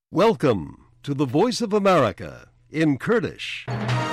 Welcome to the Voice of America in Kurdish.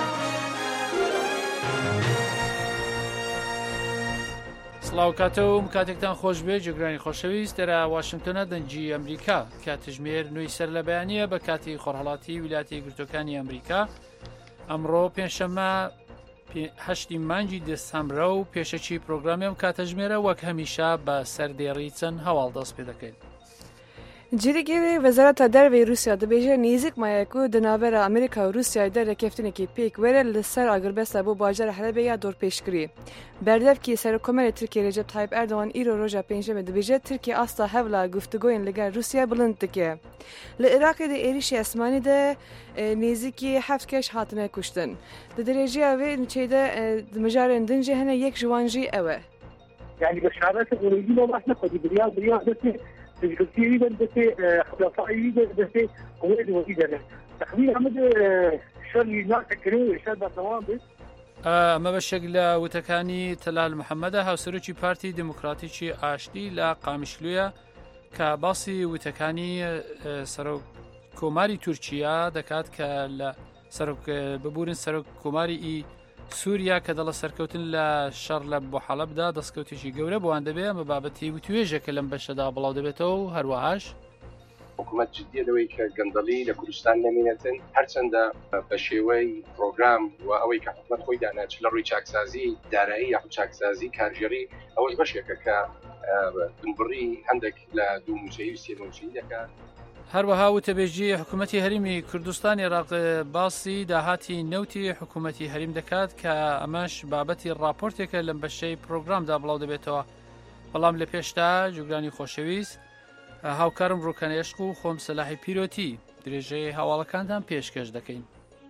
سڵاو کاتەوە کاتێکتان خۆش بێ جگرانی خۆشەویست دەرا واشنگتنە دەنجی ئەمریکا کاتژمێر نوێی سەر لە بەیانیە بە کاتی خۆرهەڵاتی ویلاتی گرتوەکانی ئەمریکا ئەمڕۆ پێنجشەممە 8 مانگی دەسەمبرە و پێشەکی پرۆگرامێم کاتەژمێرە وەک هەمیشە بە سەردێڕی چەند هەواڵ دەست پێ دەکەین. جیرگیری وزارت دربی روسیا دبیجه نیزک مایکو دنابر امریکا و روسیا در رکفتنی کی پیک وره لسر آگربست بو باجر حلبه یا دور پیشکری. بردف کی سر کمر ترکیه رجب طایب اردوان ایرو روزا پنجم دبیجه ترکیه اصلا هفلا گفتگوین لگر روسیا بلند دکه. لعراق ده ایریش اسمانی ده نیزکی هفت کش هاتنه کشتن. ده درجه اوه نچیده مجارن دنجه هنه یک جوانجی اوه. يعني بشارات الغريبين ما احنا قد برياض بس تجربتي بس خلافي بس قوات وكيله تقريبا عمد شر ناس كريم شر تمام بس ئەمە بەشێک لە وتەکانی تەلال محەممەدە هاوسەرۆکی پارتی دموکراتیکی ئاشتی لە قامیشلویە کە باسی وتەکانی سەرۆک کۆماری تورکیا دەکات کە لە ببورن سەرۆک کۆماری سووریا کە دەڵە سەرکەوتن لە شەڕ لە بۆ حەڵەبدا دەستکەوتێکی گەورە بۆوان دەبێت ئەمە بابەتی وتوێژەکە لەم بەشەدا بڵاو دەبێتەوە و هەروەهاش حکوومەت جددیە لەوەی کە گەندەڵی لە کوردستان نەمێنێتن هەرچەندە بە شێوەی پرۆگرام و ئەوەی کە حکوومەت خۆی داناچ لە ڕووی چاکسازی دارایی یا چاکسازی کارژێری ئەوەش بەشێکە کە دنبڕی هەندێک لە دوو موچەی و سێ موچەی دەکات. هەروەها وتەبێژی حکوومەتی هەرمی کوردستان عێراق باسی داهاتی نەوتی حکوومەتی هەریم دەکات کە ئەمەش بابەتی راپۆرتێکە لەم بەشەی پرۆگرامدا بڵاو دەبێتەوە. بەڵام لە پێشتا جوگرانی خۆشەویست هاوکارم ڕووکەنێشق و خۆم سەلاحی پیرۆتی درێژەی هەواڵەکانتان پێشکەش دەکەین.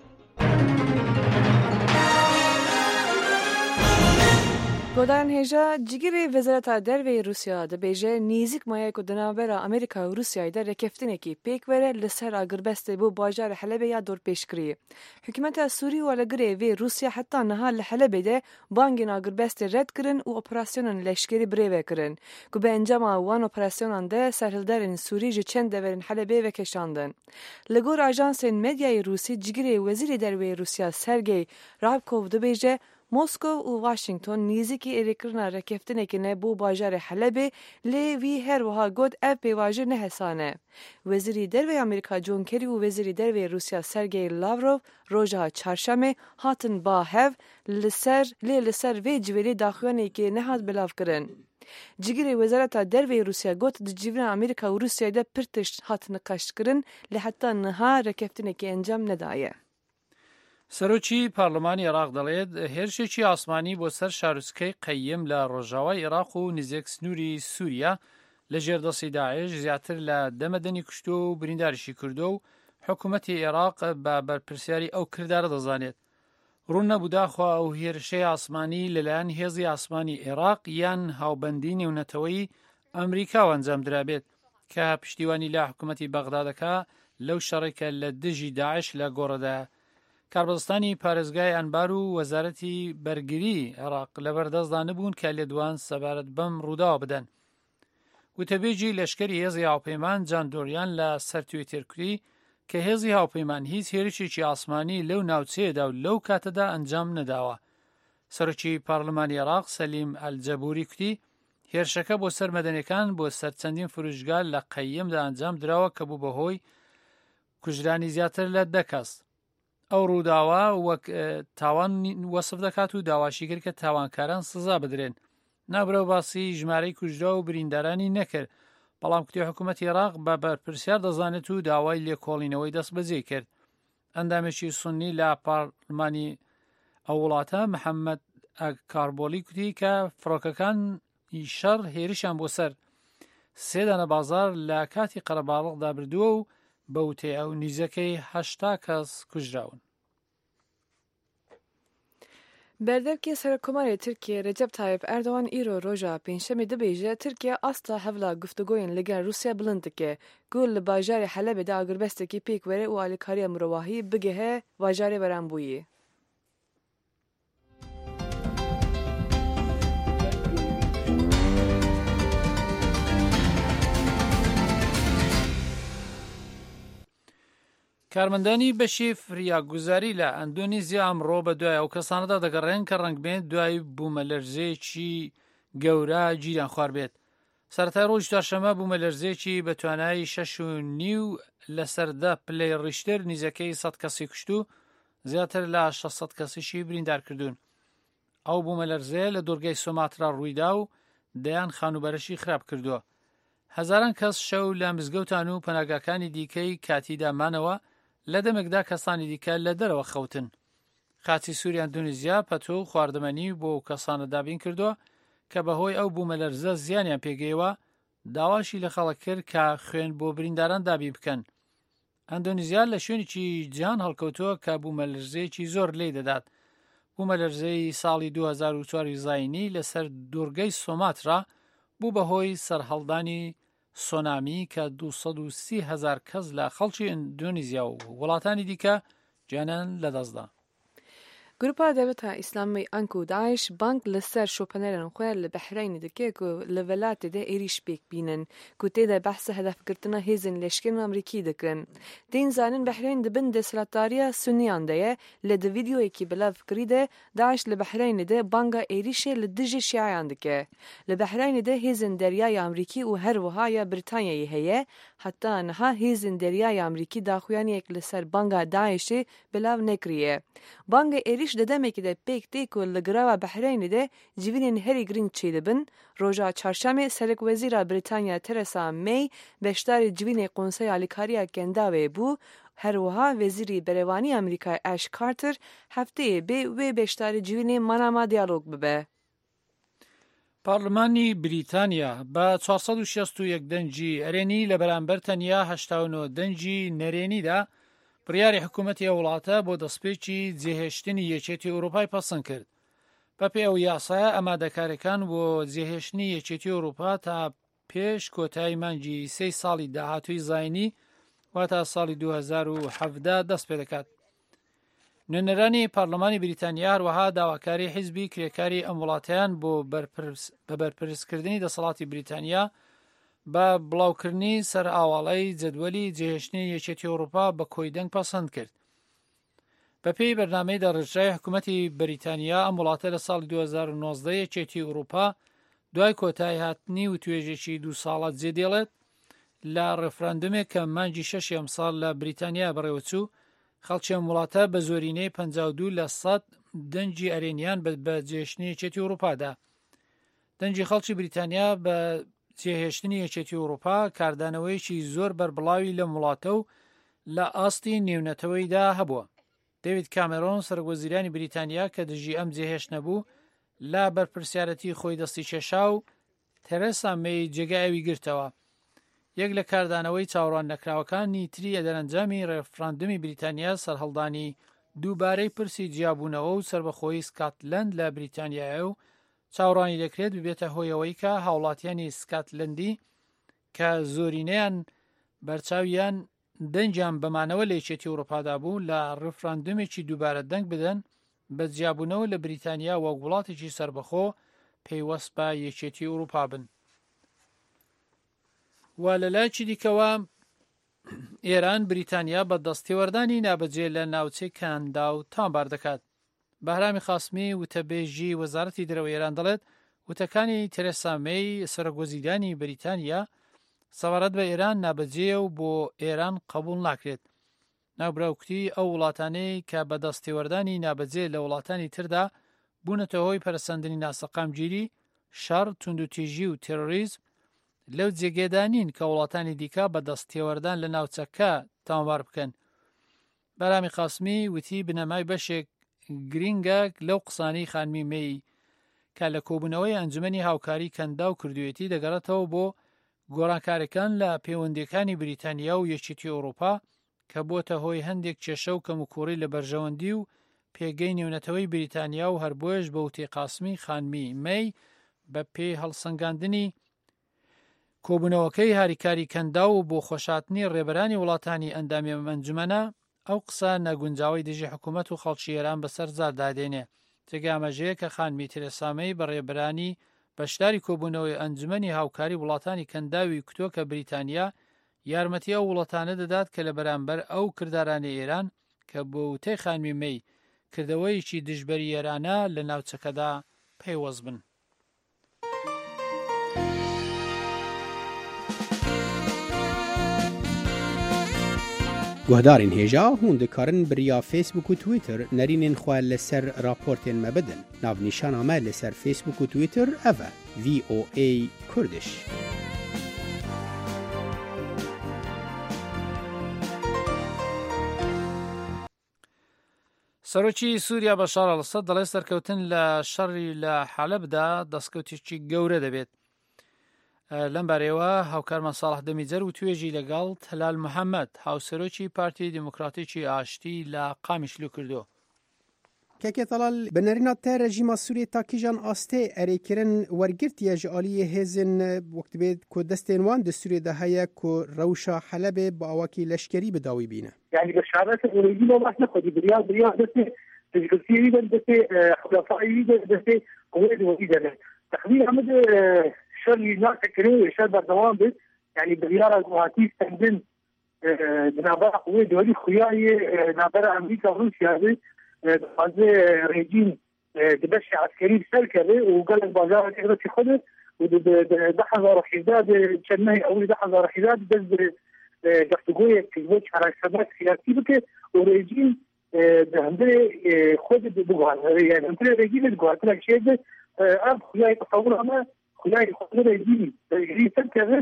گودان هجا جگری وزارت دربی روسیا دبیجه نیزک مایه کو دنابر امریکا و روسیا در رکفتنی کی پیک وره لسر آگربست بو باجار حلبه یا دور پیشکری. حکومت سوری و لگری وی روسیا حتی نها لحلبه ده بانگین آگربست رد کرن و اپراسیونن لشکری بریوه کرن. کو به انجام وان اپراسیونان ده سرهلدارن سوری جه چند دورن حلبه و کشاندن. لگور آژانس مدیای روسی جگری وزیر دربی روسیا سرگی رابکوف دبیجه موسکو و واشنگتن نیزکی اریکرنا رکفتنه که نبو باجار حلبه لی وی هر وها گود اف بیواجه نه حسانه. وزیری دروی امریکا جون کری و وزیری دروی روسیا سرگی لاوروف روژا چهارشنبه هاتن با هف لسر وی جویلی داخوانی که نهاد بلاف کرن. جگری وزارت دروی روسیا گوت دجیون امریکا و روسیا ده پرتش هاتن قشت کرن لی حتی نها رکفتنه که انجام ندایه. سەرۆکی پارلەمانی عێراق دەڵێت هێرشێکی ئاسمانی بۆ سەر شارۆچکەی قەیم لە ڕۆژاوای عێراق و نزیک سنووری سووریا لە ژێردەستی داعش زیاتر لە دەمەدەنی کوشتۆ و برینداریشی کردو و حکوومەتی عێراق بە بەرپرسیاری ئەو کردارە دەزانێت. ڕوون نەبووداخوا ئەو هێرشەی ئاسمانی لەلایەن هێزی ئاسمانی عێراق یان هاوبەندی نێونەتەوەی ئەمریکا ئەنجام درابێت کە پشتیوانی لا حکوومەتی بەغدادەکە لەو شەڕێکە لە دژی داعش لە گۆڕەدایە. کاربەدەستانی پارێزگای ئەنبار و وەزارەتی بەرگری عێراق لەبەردەستدا نەبوون کە لێدوان سەبارەت بەم ڕووداوە بدەن. وتەبێژی لەشکری هێزی هاوپەیمان جان دۆریان لە سەر تویتر کوتی کە هێزی هاوپەیمان هیچ هێرشێکی ئاسمانی لەو ناوچەیەدا و لەو کاتەدا ئەنجام نەداوە. سەرۆکی پارلەمانی عێراق سەلیم ئەلجەبوری کوتی هێرشەکە بۆ سەر مەدەنیەکان بۆ سەر چەندین فروشگا لە قەیمدا ئەنجام دراوە کە بوو بەهۆی کوژرانی زیاتر لە 10 کەس. ئەو ڕووداوە وەک تاوان وەسف دەکات و داواشی کرد کە تاوانکاران سزا بدرێن. نابرەو باسی ژمارەی کوژرا و بریندارانی نەکرد، بەڵام کوتی حکوومەتی عێراق بە بەرپرسیار دەزانێت و داوای لێکۆڵینەوەی دەست بەجێ کرد. ئەندامێکی سونی لە پارلمانی ئەو وڵاتە محەممەد کاربۆلی کوتی کە فڕۆکەکانی شەڕ هێرشیان بۆ سەر 3 دانە بازار لە کاتی قەرەباڵغدا بردووە و بەوتێ ئەو نیزەکەی 80 کەس کوژراون. بردevkê Serokkomarê Tirkiye Recep Tayyip Erdogan îro roja pênşemê dibêje Tirkiye asta hevla guftuguyên li gel Rusya bilind dike. Gul li bajarê Helebê de agirbestekî pêk were û alîkariya mirovahî bigehe bajarê weranbûyî. کارمەندانی بەشی فریاگوزاری لە ئەندۆنیزیا ئەمڕۆ بە دوای ئەو کەسانەدا دەگەڕێن کە ڕەنگبێت دوای بوومەلەرزەیەکی گەورە گیریان خوار بێت. سەرەتای ڕۆژی چوارشەممە بوومەلەرزەیەکی بە توانایی 6.5 لەسەر 10 پلەی ڕیشتر نیزەکەی 100 کەسی کوشت و زیاتر لە 600 کەسیشی بریندار کردوون. ئەو بوومەلەرزەیە لە دۆرگای سۆماترا ڕوویدا و دەیان خانوبەرشی خراپ کردووە. هەزاران کەس شەو لە مزگەوتان و پەناگاکانی دیکەی کاتیدا مانەوە، لە دەمێکدا کەسانی دیکە لە دەرەوە خەوتن. خاچی سووری ئەندونیزیا پەتۆ و خواردەمەنی بۆ کەسانە دابین کردووە کە بەهۆی ئەو بوومەلەرزە زیانیان پێگەیەوە، داواشی لە خەڵک کرد کە خوێن بۆ برینداران دابین بکەن. ئەندونیزیا لە شوێنێکی جیهان هەڵکەوتووە کە بوومەلەرزەیەکی زۆر لێی دەدات. بوومەلەرزەی ساڵی 2004 زاینی لەسەر دورگەی سۆماترا بوو بەهۆی سەرهەڵدانی سۆنامی کە 230,000 کەس لە خەڵکی ئەندونیزیا و وڵاتانی دیکە گیانیان لەدەستدا. گروپا دەوێتە ئیسلامی ئەنک و داعش بانک لەسەر شۆپەنەرن خۆیان لە بەحرین دەکێک و لە وڵاتێدا عێریش پێک بینن کو تێدا بەحسە هەدەفگرتنە هێزن لەشکێن ئەمریکی دەکرن. دین زانن بەحرین دەبن دەسەڵاتداریە سونیان دەیە لە دە ڤیدیۆیەکی بەلاو کریدە داعش لە بەحریندا بانگا عێریشێ لە دژی شیعیان دەکە. لە بەحریندا هێزن دەریای ئەمریکی و هەروەهایە بریتانیایی هەیە، حتا نەها هێزن دەریای ئەمریکی داخوایانێک لەسەر بانگا داعشێ بەلاو نەکریە. بانگا عێریش دەدەمێکیدا پێک تێک و لە گراوە بەحریندا جیڤینên herî girîng çê dibin. Roja çarşemê Serokwezîra Brîtanya Theresa May beşdarê civînê Konseya Alîkariya Kendawê bû. Herwiha Wezîrî Berêvanî Amerîkayê Ash Carter hefteyê bê wê beşdarê civînê manama diyalog bibe. پارلمانی بریتانیا بە 461 دەنگی ئەرێنی لە بەرامبەر تەنیا 89 دەنگی نەرێنیدا بڕیاری حکوومەتی ئەو وڵاتە بۆ دەستپێکی جێهێشتنی یەکێتی ئەوروپای پەسەند کرد. بەپێی ئەو یاسایە ئامادەکاریەکان بۆ جێهێشتنی یەکێتی ئەوروپا تا پێش کۆتایی مانگی 3 ساڵی داهاتووی زاینی واتە ساڵی 2017 دەست پێ دەکات. نوێنەرانی پارلەمانی بریتانیا هەروەها داواکاری حیزبی کرێکاری ئەم وڵاتیان بۆ بەرپرسکردنی دەسەڵاتی بریتانیا بە بڵاوکردنی سەر ئاواڵەی جەدوەلی جێهێشتنی یەکێتی ئەوروپا بە کۆیدەنگ پەسەند کرد. بەپێی بەرنامەی دەڕێژرای حکوومەتی بریتانیا ئەم وڵاتە لە ساڵی 2019 یەکێتی ئەوروپا دوای کۆتایی هاتنی و توێژێکی 2 ساڵە جێدێڵێت لە ڕێفراندومێک کە مانگی 6 ئەمساڵ لە بریتانیا بەڕێوەچوو. خەڵکی ئەم وڵاتە بە زۆرینەی 52% دەنگی ئەرێنیان بە جێهێشتنی یەکێتی ئەوروپادا. دەنگی خەڵکی بریتانیا بە جێهێشتنی یەکێتی ئەوروپا کاردانەوەیکی زۆر بەربڵاوی لەم وڵاتە و لە ئاستی نێونەتەوەیدا هەبووە. دەوید کامێرۆن سەرۆکوەزیرانی بریتانیا کە دژی ئەم جێهێشتنە بوو لە بەرپرسیارەتی خۆی دەستی کێشا و تێرێسا مەی جێگایەوی گرتەوە. یەک لە کاردانەوەی چاوەڕوان نەکراوەکانی تری دەرەنجامی ڕێفراندومی بریتانیا سەرهەڵدانی دووبارەی پرسی جیابوونەوە و سربەخۆیی سکاتلەند لە بریتانیایە و چاوەڕوانی دەکرێت ببێتە هۆیەوەی کە هاوڵاتیانی سکاتلەندی کە زۆرینەیان بەرچاویان دەنجیان بەمانەوە لە یەکێتی ئەوروپادا بوو لە ڕێفراندومێکی دووبارە دەنگ بدەن بە جیابوونەوە لە بریتانیا وەک وڵاتێکی سربەخۆ پەیوەست بە یەکێتی ئەوروپا بن. وا لەلایەکی دیکەوە ئێران بریتانیا بە دەستێوەردانی نابەجێ لە ناوچەی کاندا و تامبار دەکات. بەهرامی خاسمی وتەبێژی وەزارەتی دەرەوەی ئێران دەڵێت وتەکانی تێرێسا مەی سەرۆکوەزیرانی بریتانیا سەبارەت بە ئێران نابەجێ و بۆ ئێران قبول ناکرێت. ناوبراوکتی ئەو وڵاتانەی کە بە دەستێوەردانی نابەجێ لە وڵاتانی تردا بوونەتە هۆی پەرسەندنی ناسەقامگیری، شەڕ، توندوتیژی و تێرۆریزم لەو جێگێدانین کە وڵاتانی دیکە بە دەستێوەردان لە ناوچەکە تامبار بکەن. بەرامی قاسمی وتی بنەمای بەشێک گرینگە لەو قسانەی خانمی مەی کە لە کۆبوونەوەی ئەنجومەنی هاوکاری کەندا و کردوێتی دەگەڕێتەوە بۆ گۆڕانکاریەکان لە پەیوەندیەکانی بریتانیا و یەکێتی ئەوروپا کە بۆتە هۆی هەندێک کێشە و کەموکوڕی لە بەرژەوەندی و پێگەی نێونەتەوەی بریتانیا و هەربۆیش بە وتەی قاسمی خانمی مەی بە پێی هەڵسەنگاندنی کۆبوونەوەکەی هاریکاری کەندا و بۆ خۆشاتنی ڕێبەرانی وڵاتانی ئەندامی ئەنجومەنە ئەو قسە نەگونجاوی دژی حکوومەت و خەڵکی ئێران بەسەر زاردادێنێ. جێگامەژەیە کە خانمی تێرێسا مەی بە ڕێبەرانی بەشداری کۆبوونەوەی ئەنجومەنی هاوکاری وڵاتانی کەنداوی کتۆکە بریتانیا یارمەتیە وڵاتانە دەدات کە لە بەرامبەر ئەو کردارانی ئێران کە بۆ وتەی خانمی مەی کردەوەیکی دژبەری ئێرانە لە ناوچەکەدا پەیوەست بن. گوهدارین هێژا هون دikarin biriya Facebook و Twitter nərînên xwe li ser raportên me bidin. Navnîşana me li ser Facebook û Twitter ev e VOA Kurdiş. سەرۆکی سووریا بەشار ئەڵەسەد دەڵێ سەرکەوتن لە شەڕی لە حەلەبدا دەستکەوتێکی گەورە دەبێت. لەم بارەیەوە هاوکارمان ساڵح دەمیجەر و توێژی لەگەڵ هەلال محەممەد هاوسەرۆکی پارتی دیموکراتیکی ئاشتی لە قامیشلو کردو. کەکێ تەڵال بنەرینە تە رەژیما سووریە تا کیژان ئاستێ ئەرێکردن وەرگرتیە ji aliyê hêzên wekt bê ku destên wan di Sûriyê heye ku rewşa Helebê bi awakî leşkerî bi dawî bîne. يعني بشارات الأوريجي ما راح ناخذ برياض بس تجربتي بس خلفائي بس قوات وزيدة تخليه عمد شر الناس كانوا يشاد بالدوام بس يعني برياض وهاتي استخدم نابرة قوات دولي خياي نابرة أمريكا وروسيا بس هذا رجيم دبش عسكري بسلكة وقال البازار تقدر تاخذه ودحض رحيزات شنه أول دحض رحيزات بس جفتگوی کلوچ حرکت سیاسی بکه و رژیم هندره خود بگوهن یعنی هندره رژیم بگوهن تلك شيء اب خلای تصور همه خلای خود رژیمی سن کرده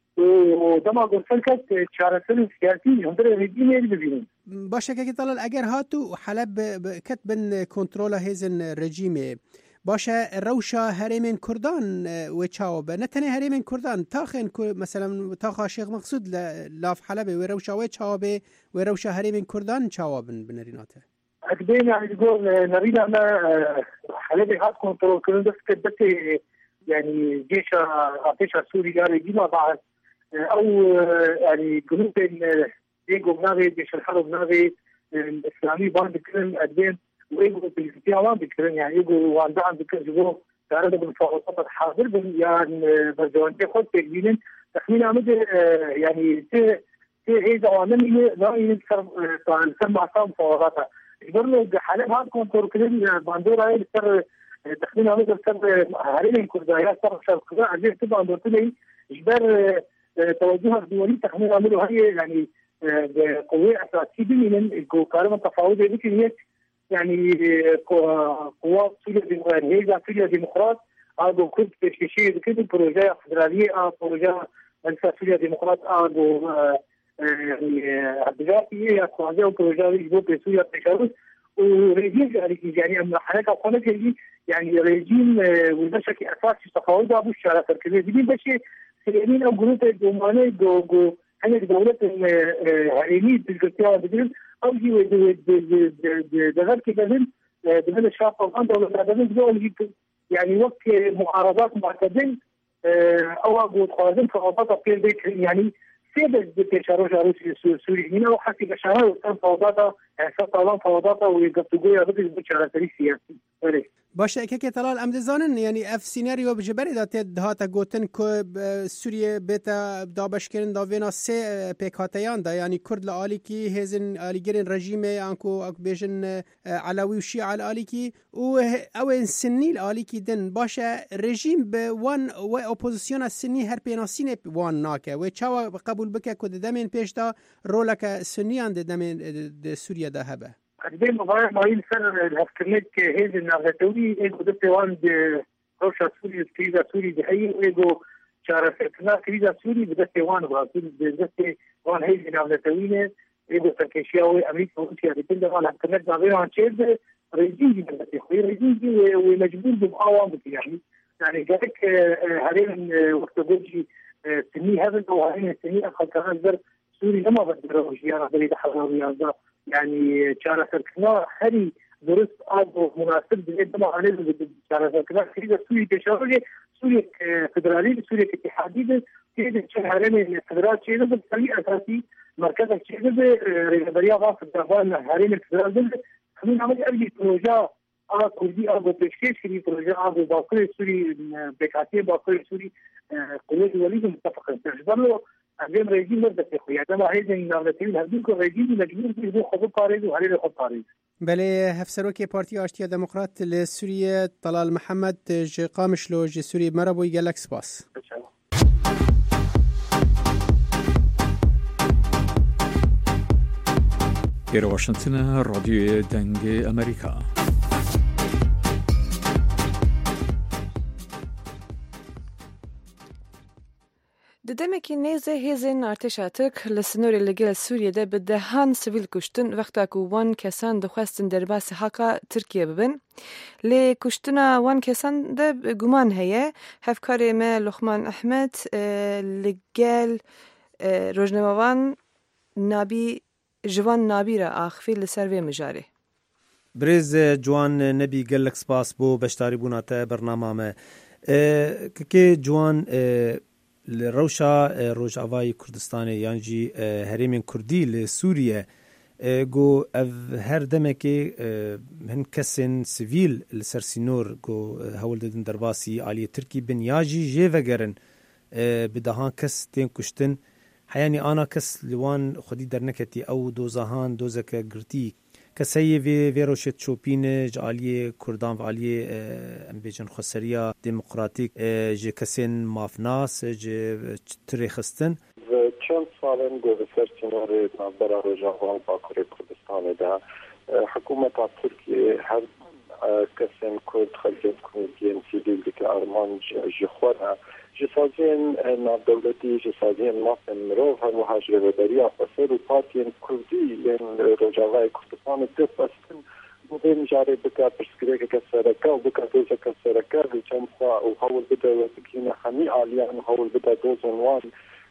و دما گرسل کرد چارسل سیاسی هندره رژیم یعنی ببینیم باشه که طلال اگر هاتو حلب کتبن کنترول هیزن رژیمه باشه روشا هرمین کردان و چاوبه نه تنه هرمین کردان تاخن مثلا تاخا شیخ مقصود لاف حلبه و روشا و چاوبه و روشا هرمین کردان چاوبن بنریناته اكدين يعني تقول نريد ان حلبي هات كنترول كل ده كده يعني جيش السوري قال يجينا بعد او يعني جنوب ديجو بناغي جيش الحرب بناغي الاسلامي بعد كل اكدين ويجوا بالكتير بيتكلم يعني يجوا عندهم بيكذبوا تعرضوا بالفوضى الحاضر يعني برجوانتي خد تجديدين تخمين عمد يعني هي عوامل لا ينكر سمع صام فوضاتها يقولوا حاليا هاد كونتور كلين باندورا هي سر تخمين عمد سر هارين كردايا سر شرق عزيز تبع باندورتي اجبار توجه الدولي تخمين عملوا هي يعني قوة أساسية من كارما تفاوض يمكن هي يعني قوات سوريا ديمقراط أو كنت تشكيل كده بروجة فدرالية بروجة مجلس سوريا ديمقراط أو يعني عبدالله أو بروجة يجوب سوريا تشارك ورجيم يعني حركة قناة يعني رجيم والبشكل أساسي تفاوض أبو الشارع كذا دي بس سليمين أو جنود الجمهورية جو هني دولة هرمي بالكتير بدل أو جي دغل كذا دغل الشعب طبعا دولة دغل يعني وقت معارضات معتدل أو أقول خوازن فوضات في البيت يعني سيد بتشارج روسيا سوري هنا وحكي بشارة وكان فوضات طالما فوضات ويقطعوا بدل بشارة سياسي باشه که طلال امدزانن یعنی اف سیناریو بجبری داته دهاتا گوتن که سوریه بیتا دابش کردن داوینا سه پیکاتیان دا یعنی کرد لعالی کی هزن آلیگرین رژیم انکو بیشن علاوی و شیعه العالی کی و او سنی العالی کی دن باشه رژیم به وان و اپوزیسیون سنی هر پیناسین وان ناکه و چاوا قبول بکه که دمین پیش دا رولک سنیان دمین سوریه ده هبه قديم مباراه مايل سنه الهفتنيت هيز النغتوري ايجو دتوان روشا سوري كريزا سوري دهي ايجو شارفتنا كريزا سوري بدتوان برازيل بدتوان هيز النغتوري ايجو تركيا امريكا وروسيا بتند على الهفتنيت ما تشيد ريجيم ريجيم ومجبور بمقاومه يعني جاك هرين وقت جوجي سني هذا وهرين سني اخر كمان سوري لما بدروش يعني بريد حضاري يعني شارع سركنا هري درست أو مناسب جدا عليه شارع سركنا كذا سوريا تشارجي سوريا فدرالية سوريا اتحادية كذا شهرين الفدرال كذا بالطريقة أساسي مركز كذا رجالية واقف دافعنا هرين الفدرال خلينا نعمل أي بروجا كردي أو بتشكيل كذي بروجا أو باقي سوري بكاتي باقي سوري قوات الوليد متفقين تجبروا اگه رژیم دسته خو یا ما هیچ نامرتین هردی کو رژیم مجبور به خود پاریز و هری خود پاریز بله هفسروکی پارتی آشتیا دموکرات لسوریه طلال محمد قامش لو سوریه مربوی گلکس باس إلى واشنطن راديو دنج أمريكا. دمکی نیزه هیزن ارتشا ترک لسنوری لگل سوریه ده به دهان سویل کشتن وقتا که وان کسان دخواستن در باس حقا ترکیه ببن. لی کشتنا وان کسان ده گمان هیه هفکاری ما لخمان احمد لگل روزنامه‌وان نابی جوان نابی را آخفی لسروی مجاری. برز جوان نبی گلک سپاس بو بشتاری بوناته برنامه که جوان لروشا روجاوای کردستان یانجی هریمین کردی لسوریه گو هر دمه که هن کسین سیویل لسرسینور گو هول دادن درباسی عالی ترکی بنیاجی جیوگرن بدهان کس تین کشتن حیانی آنا کس لوان خودی در نکتی او دوزهان دوزک گرتی کسی وی روشت چوپین جالی کردان و عالی امبیجن خسریا دموکراتیک ج کسین مافناس ج تریخستن و چند سالن گذشته کنار نظر روجاوان باکوری کردستان ده حکومت ترکیه هر کسین کرد خلجت کردین سیدیل که ارمان جخوره جسازین نادولتی جسازین مافن مرو هم وحاجر بدریا فسر و پارتین کردی این روجاوای کردستان دفستن بودن جاری بکا پرسکره که سرکا و بکا دوزه که سرکا چند سا و حول بده و بکین خمی آلیان و حول بده دوزنوان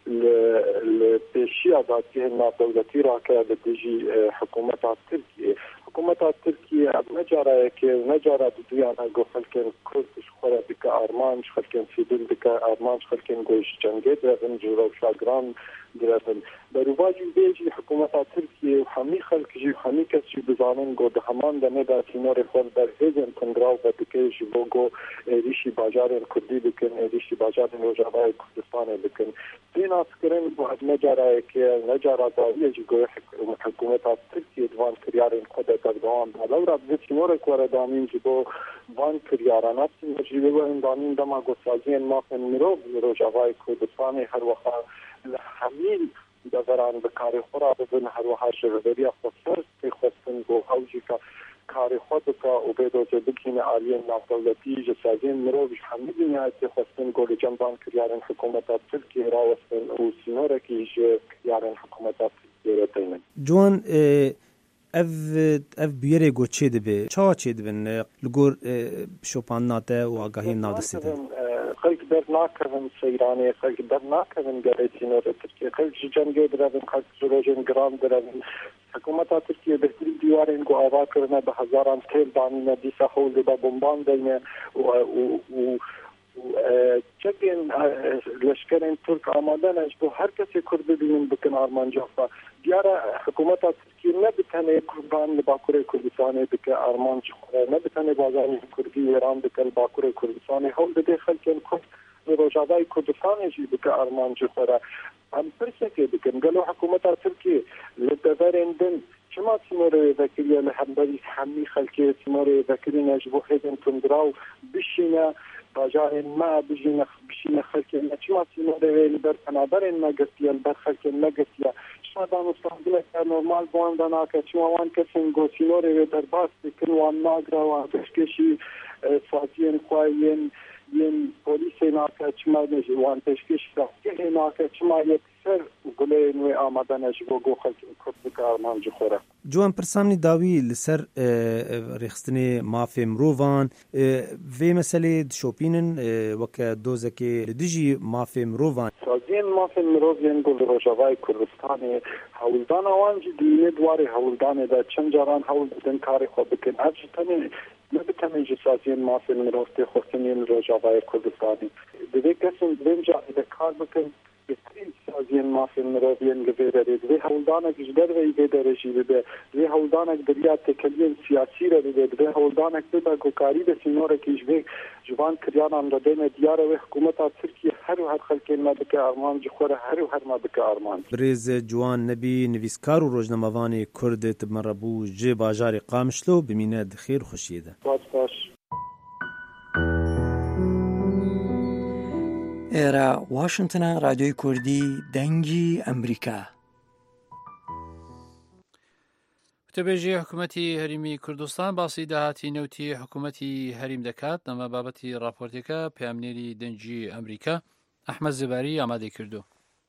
لپیشی آداتی نادولتی را که لدیجی حکومت ترکیه حکومت ترکیه نجاره که نجاره دویانا گو خلکن کردش خوره بکا آرمانش خلکن سیدل بکا آرمانش خلکن گوش جنگه درفن جورو شاگران درفن بروواجی بیجی حکومت ترکیه و همی خلک جی همی کسی بزانن گو دهمان دنه دا سینور خود در هیزن تنگراو و بکه جی بو ریشی باجارن کردی بکن ریشی باجارن روجاوای کردستان بکن دین آسکرین باید نجاره که نجاره داریه جی گوی حکومت ترکیه دوان کریارن خود در دوان لورا بسینور کوره دامین جی بو وان کریارن اصین جی بو این دامین دما گسازین مافن مرو روجاوای کردستان هر وقت همین دوران بکاری خورا بزن هر وقت شبری خصوص خواستن گو حوجی که کاری خود که او بدوزه بکین عالیه نافدولتی جسازین مروش همه دنیایتی خواستن گو لجنبان کریارن حکومت ترکیه راوستن و سینوره که کریارن حکومت ترکیه را تینن جوان اف بیره گو چه دبه چه دبن لگور شوپان ناته و آگاهی نادسته ده خلق در ناکردن سیرانی خلق در ناکردن گریتینو ترکیه خلق جنگه درابن خلق جروجن گرام درابن حکومت ترکیه بهتری دیوارین گو آوا کرنه به هزاران تیل دانینه دیسا خول ده بمبان دینه و چکین لشکرین ترک آماده نشد و هر کسی کرد ببینیم بکن آرمان جافا دیاره حکومت ترکیه نبتنه قربان باکوره کردستانه بکن آرمان جخوره نبتنه بازاری کردی ایران بکن باکوره کردستانه هم بده خلکن کرد روجاوای کردستانه جی بکن آرمان جخوره هم پرسکه بکن گلو حکومت ترکیه لدورین دن چما سیمور ذکریه لحمبری همی خلکه سیمور ذکری نجبو خیدن تندراو بشینه باجار ما بشینه خلکه چما سیمور ویلی بر کنابرین مگستیه بر خلکه مگستیه شما دانو استانبوله که نورمال بواندانا که چما وان کسین گو سیمور وی در باس بکن وان ناگرا وان تشکشی سازین خواهین ین پولیس ناکه چما وان تشکش رفته ناکه چما یک سر گله نوی آمدنش گو خلکه کرد که آرمان جخوره جوان پرسامنی داوی لسر ریخستنی مافی مرووان وی مسئله شوپینن وک دوزکی لدیجی مافی مرووان سازین مافی مرووان گل روجاوای کردستان هولدان آوانجی دینه دواری هولدان دا چند جاران هول بدن کاری خواب بکن اجتنی نبتنی جسازین مافی مروفتی خوستنین روجاوای کردستانی دوی کسیم دویم جا ایده کار بکن بهترین سازین مافی مروبین لبیداری دوی هولدانک جدر وی بیدارشی بده دوی هولدانک دریا تکلیل سیاسی را بده دوی هولدانک بده گوکاری به سینور کیش بی جوان کریان هم دادن دیاره و حکومت ترکیه هر و هر خلقی ما بکه آرمان جخوره هر و هر ما بکه آرمان برز جوان نبی نویسکار و روزنامه‌وانی کرد تمربو جه باجار قامشلو بمینه دخیر خوشیده باش ئێرە واشنگتنە رادیۆی کوردی دەنگی ئەمریکا. وتەبێژی حکوومەتی هەریمی کوردستان باسی داهاتی نەوتی حکوومەتی هەریم دەکات ئەمە بابەتی راپۆرتێکە پامنێری دەنگی ئەمریکا ئەحمەد زەباری ئامادەی کردو.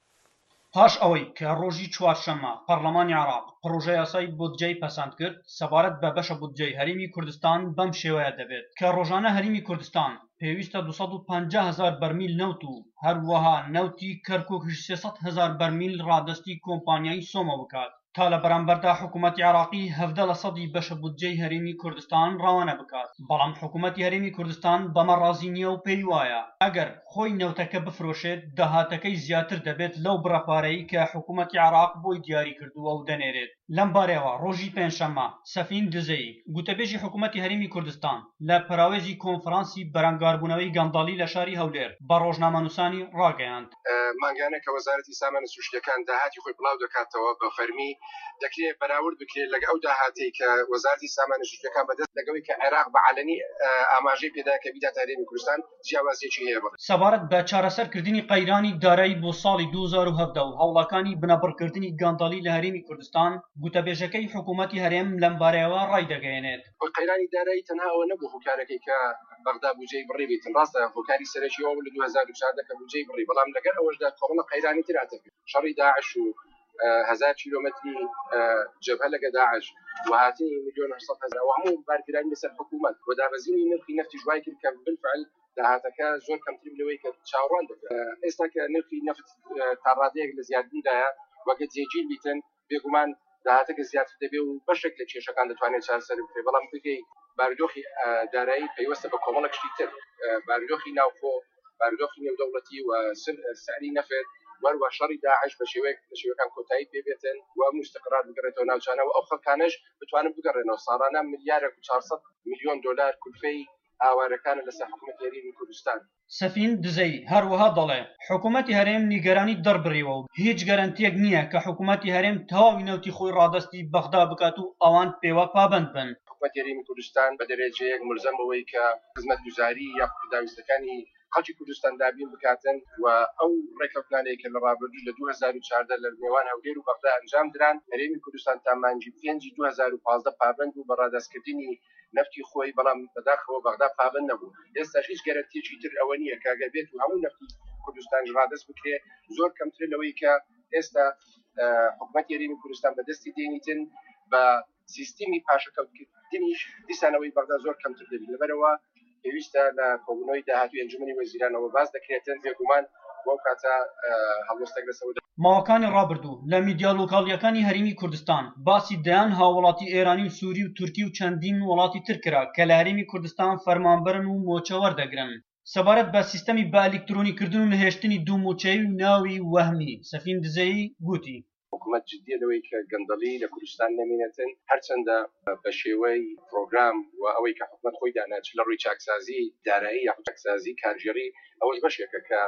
پاش ئەوەی کە ڕۆژی چوارشەممە پەرلەمانی عێراق پڕۆژە یاسای بودجەی پەسەند کرد سەبارەت بە بەشە بودجەی هەریمی کوردستان بەم شێوەیە دەبێت کە ڕۆژانە هەریمی کوردستان پێویستە 250,000 بەرمیل نەوت و هەروەها نەوتی کەرکووکش 300,000 بەرمیل ڕادستی کۆمپانیای سۆمە بکات تا لە بەرامبەردا حکوومەتی عێراقی 17% بەشە بودجەی هەرێمی کوردستان ڕەوانە بکات بەڵام حکوومەتی هەرێمی کوردستان بەمە ڕازی نییە و پێی وایە ئەگەر خۆی نەوتەکە بفرۆشێت داهاتەکەی زیاتر دەبێت لەو بڕەپارەی کە حکوومەتی عێراق بۆی دیاری کردووە و دەنێرێت لەم بارەوە ڕۆژی پێنجشەممە سەفین دزەی گوتەبێژی حکوومەتی هەرێمی کوردستان لە پراوێزی کۆنفرانسی بەرەنگاربوونەوەی گەندەڵی لە شاری هەولێر بە ڕۆژنامەنووسانی ڕاگەیاند مانگانە کە وەزارەتی سامانە سروشتیەکان داهاتی خۆی بڵاو دەکاتەوە بە فەرمی دەکرێت بەراورد بکرێت لەگە ئەو داهاتی کە وەزارەتی سامانە سروشتیەکان بەدەست لەگەوەی کە عێراق بە عەلەنی ئاماژەی پێدا کە بیدات هەرێمی کوردستان جیاوازیەکی هەیە سەبارەت بە چارەسەرکردنی قەیرانی دارایی بۆ ساڵی 2017 و هەوڵەکانی بنەبڕکردنی گەندەڵی لە هەرێمی کوردستان گوتەبێژەکەی حکوومەتی هەرێم لەم بارەیەوە ڕای دەگەیەنێت قەیرانی دارایی تەنها ئەوە نەبوو هۆکارەکەی کە بەغدا بودجەی بڕی بیتن ڕاستە هۆکاری سەرەکیەوە لە 2014 کە بودجەی بڕی بەڵام لەگەر ئەوەشدا کۆمەڵە قەیرانی تراتە شەڕی داعش و 1000 کیلۆمەتری جبهە لەگە داعش و هاتنی 1,800,000 و هەموو بارگرانی لەسەر حکوومەت و دابەزینی نرخی نەفتی ژوای کرد کە بالفعل داهاتەکە زۆر کەمتر لەوەی کە چاوەڕوان دەکات ئێستا کە نرخی نەفت تا ڕادەیەک لە زیادبوودایە وەکە جێگیر بیتن بێگومان داهاتەکە زیاتر دەبێ و بەشێک لە کێشەکان دەتوانێت چارەسەر بکرێت بەڵام بگەی بارودۆخی دارایی پەیوەستە بە کۆمەڵێکی تر بارودۆخی ناوخۆ بارودۆخی نێودەوڵەتی و سعری نەفت وەروە شەڕی داعش بە شێوەکان کۆتایی پێبێتن و مستقرات بگەڕێتەوە ناوچانەوە ئەو خەڵکانش بتوانن بگەڕێنەوە ساڵانە ملیارێک و 400 میلیۆن دلار کولفەی ئاوارەکانە لەسەر حکوومەتی هەرێمی کوردستان. سەفین دزەی هەروەها دەڵێ حکوومەتی هەرێم نیگەرانی دەربڕیەوە و هیچ گەرانتیەک نییە کە حکوومەتی هەرێم تەواوی نەوتی خۆی ڕادستی بەغدا بکات و ئەوان پێوە پابند بن. حکوومەتی هەرێمی کوردستان بە دەرێجەیەک ملزەم بەوەی کە خزمەتگوزاری یا داویستەکانی خەڵکی کوردستان دابین بکاتن و ئەو ڕێکەوتانەیە کە لە ڕابردوو لە 2014 لە نێوان هەولێر و بەغدا ئەنجام دران هەرێمی کوردستان تا مانگی 5 2015 پابند بوو بە ڕادستکردنی نفتی خۆی بەڵام بەداخەوە بەغدا پابند نەبوو ئێستا هیچ گەرانتیەکی تر ئەوە نییە کاگە بێت و هەموو نفتی کوردستان ڕادست بکرێت زۆر کەمتر لەوەی کە ئێستا حکوومەتی هەرێمی کوردستان بەدەستی دێنیتن بە سیستمی پاشەکەوتکردنیش دیسانەوەی بەغدا زۆر کەمتر دەبێت لەبەرەوە پێویستە لە کۆبوونەوەی داهاتوی ئەنجومەنی وەزیرانەوە باز دەکرێتن بێگومان بۆ کاتە هەڵوەستەک لەسەوە ماوەکانی ڕابردوو لە میدیا لۆکاڵیەکانی هەرێمی کوردستان باسی دەیان هاوڵاتی ئێرانی و سووری و تورکی و چەندین وڵاتی تر کرا کە لە هەرێمی کوردستان فەرمانبەرن و مۆچە وەردەگرن سەبارەت بە سیستەمی بە ئەلکترۆنیکردن و نهێشتنی دوو موچەی و ناوی وەهمی سەفین دزەی گوتی حکوومەت جددیە لەوەی کە گەندەڵی لە کوردستان نەمێنێتن هەرچەندە بە شێوەی پرۆگرام و ئەوەی کە حکوومەت خۆی داناچ لە ڕووی چاکسازی دارایی یا چاکسازی کارژێری ئەوەش بەشێکە کە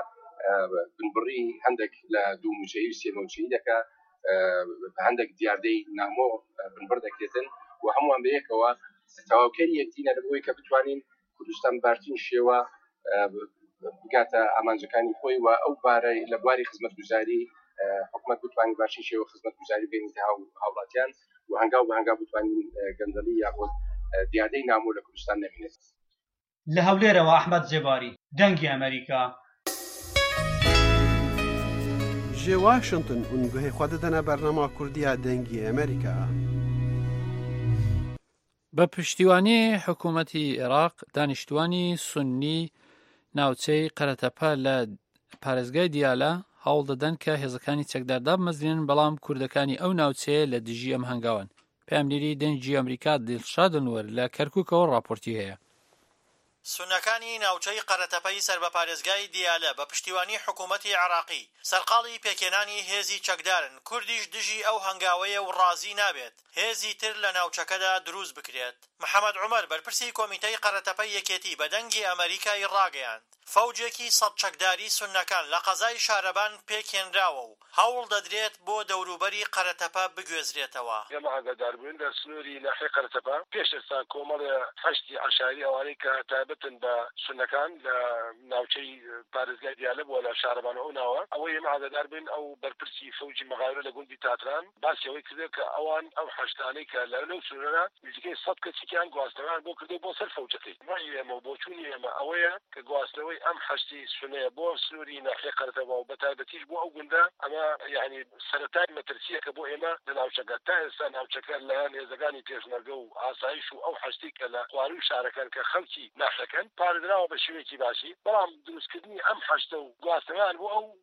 بنبڕی هەندێک لە دوو موچەی و سێ موچەی دەکا هەندێک دیاردەی نامۆ بنبڕ دەکرێتن و هەمووان بەیەکەوە تەواوکەری یەکدینە لەبەوەی کە بتوانین کوردستان باشترین شێوە بگاتە ئامانجەکانی خۆی و ئەو بارەی لە بواری خزمەتگوزاری حکوومەت بتوانین باشترین شێوە خزمەتگوزاری بینیتە هاوڵاتیان و هەنگاو بە هەنگاو بتوانین گەندەڵی یاخۆ دیاردەی نامۆ لە کوردستان نەبینێت. لە هەولێرەوە ئەحمەد زێباری دەنگی ئەمریکا. جێ واشنگتن اونگوهی خوا دەدەنە بەرنامە کوردیە دەنگی ئەمریکا. بە پشتیوانی حکوومەتی عێراق دانیشتوانی سونی ناوچەی قەرەتەپە لە پارێزگای دیالە هەوڵ دەدەن کە هێزەکانی چەکداردا بمەزرێنن بەڵام کوردەکانی ئەو ناوچەیە لە دژی ئەم هەنگاوان. پامنێری دەنگی ئەمریکا دڵشاد نوەر لە کەرکووکەوە ڕاپۆرتی هەیە. سونەکانی ناوچەی قەرەتەپەی سەر بە پارێزگای دیالە بە پشتیوانی حکوومەتی عێراقی سەرقاڵی پێکێنانی هێزی چەکدارن. کوردیش دژی ئەو هەنگاوەیە و ڕازی نابێت هێزی تر لە ناوچەکەدا دروست بکرێت. محەممەد عومەر بەرپرسی کۆمیتەی قەرەتەپەی یەکێتی بە دەنگی ئەمریکای ڕاگەیاند فەوجێکی سەد چەکداری سونەکان لە قەزای شارەبان پێکێنراوە و هەوڵ دەدرێت بۆ دەوروبەری قەرەتەپە بگوێزرێتەوە. ئێمە ئاگاداربووین لە سنووری ناحیەی قەرەتەپە پێش ئێستا کۆمەڵی هەشتی عەشاری ئەوانەی کە تایبەتن بە سونەکان لە ناوچەی پارێزگای دیالە بووە لە شارەبانەوە ناوە ئەوەی ئێمە ئاگادار بین ئەو بەرپرسی فەوجی مەغاورە لە گوندی تاتران باسی ئەوەی کردێت کە ئەوان ئەو هەشتانەی کە لەو سونەرە نزیکەی 100 کەسێکیان گواستنەوەیان بۆ کردو بۆ سەر فەوجەکەی. ڕای ئێمە بۆ چوونی ئێمە ئەوەیە کە گواستنەوەی ئەم هەشتی سونەیە بۆ سنووری ناحیەی قەرەتەپە و بەتایبەتیش بۆ ئەو گوندە ئەمە یعنی سەرەتای مەترسیە کە بۆ ئێمە لە ناوچەکە تا ئێستا ناوچەکە لەلایەن هێزەکانی پێشمەرگە و ئاسایش و ئەو هەشتی کە لە خواروی شارەکان کە خەڵکی ناحیەکەن پارێدراوە بە شێوەیەکی باشی بەڵام دروستکردنی ئەم هەشتە و گواستنەوەیان بۆ ئەو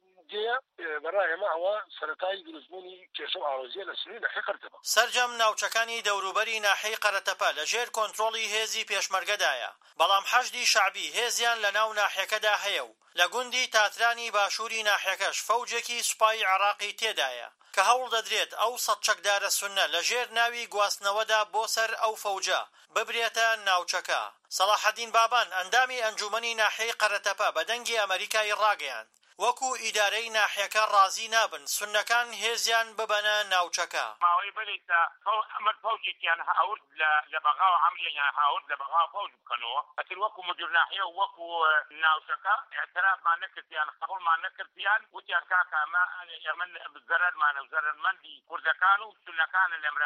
بەڕای ئێمە ئەوە سەرەتای دروستبوونی کێشە و ئاڵۆزیە لە سنووری ناحیەی قەرەتەپە. سەرجەم ناوچەکانی دەوروبەری ناحیەی قەرەتەپە لەژێر کۆنتڕۆڵی هێزی پێشمەرگەدایە بەڵام حەشدی شەعبی هێزیان لە ناو ناحیەکەدا هەیە و لە گوندی تاترانی باشووری ناحیەکەش فەوجێکی سوپای عێراقی تێدایە کە هەوڵ دەدرێت ئەو سەد چەکدارە سونە لەژێر ناوی گواستنەوەدا بۆ سەر ئەو فەوجە ببرێتە ناوچەکە. سەلاحەدین بابان ئەندامی ئەنجومەنی ناحیەی قەرەتەپە بە دەنگی ئەمریکای ڕاگەیاند وەکو ئیدارەی ناحیەکە ڕازی نابن سونەکان هێزیان ببەنە ناوچەکە. ماوەی بەلێتە ئەمە فەوجێکیان هاورد لە بەغاو عەملیان هاورد لە بەغاو فەوج بکەنەوە ئەتر وەکو مدیر ناحیە و وەکو ناوچەکە ئێعترافمان نەکردیان قبوڵمان نەکردیان وتیان کاکە ئەمە زەرەرمانە و زەرەرمەندی کوردەکان و سونەکانە لەمرە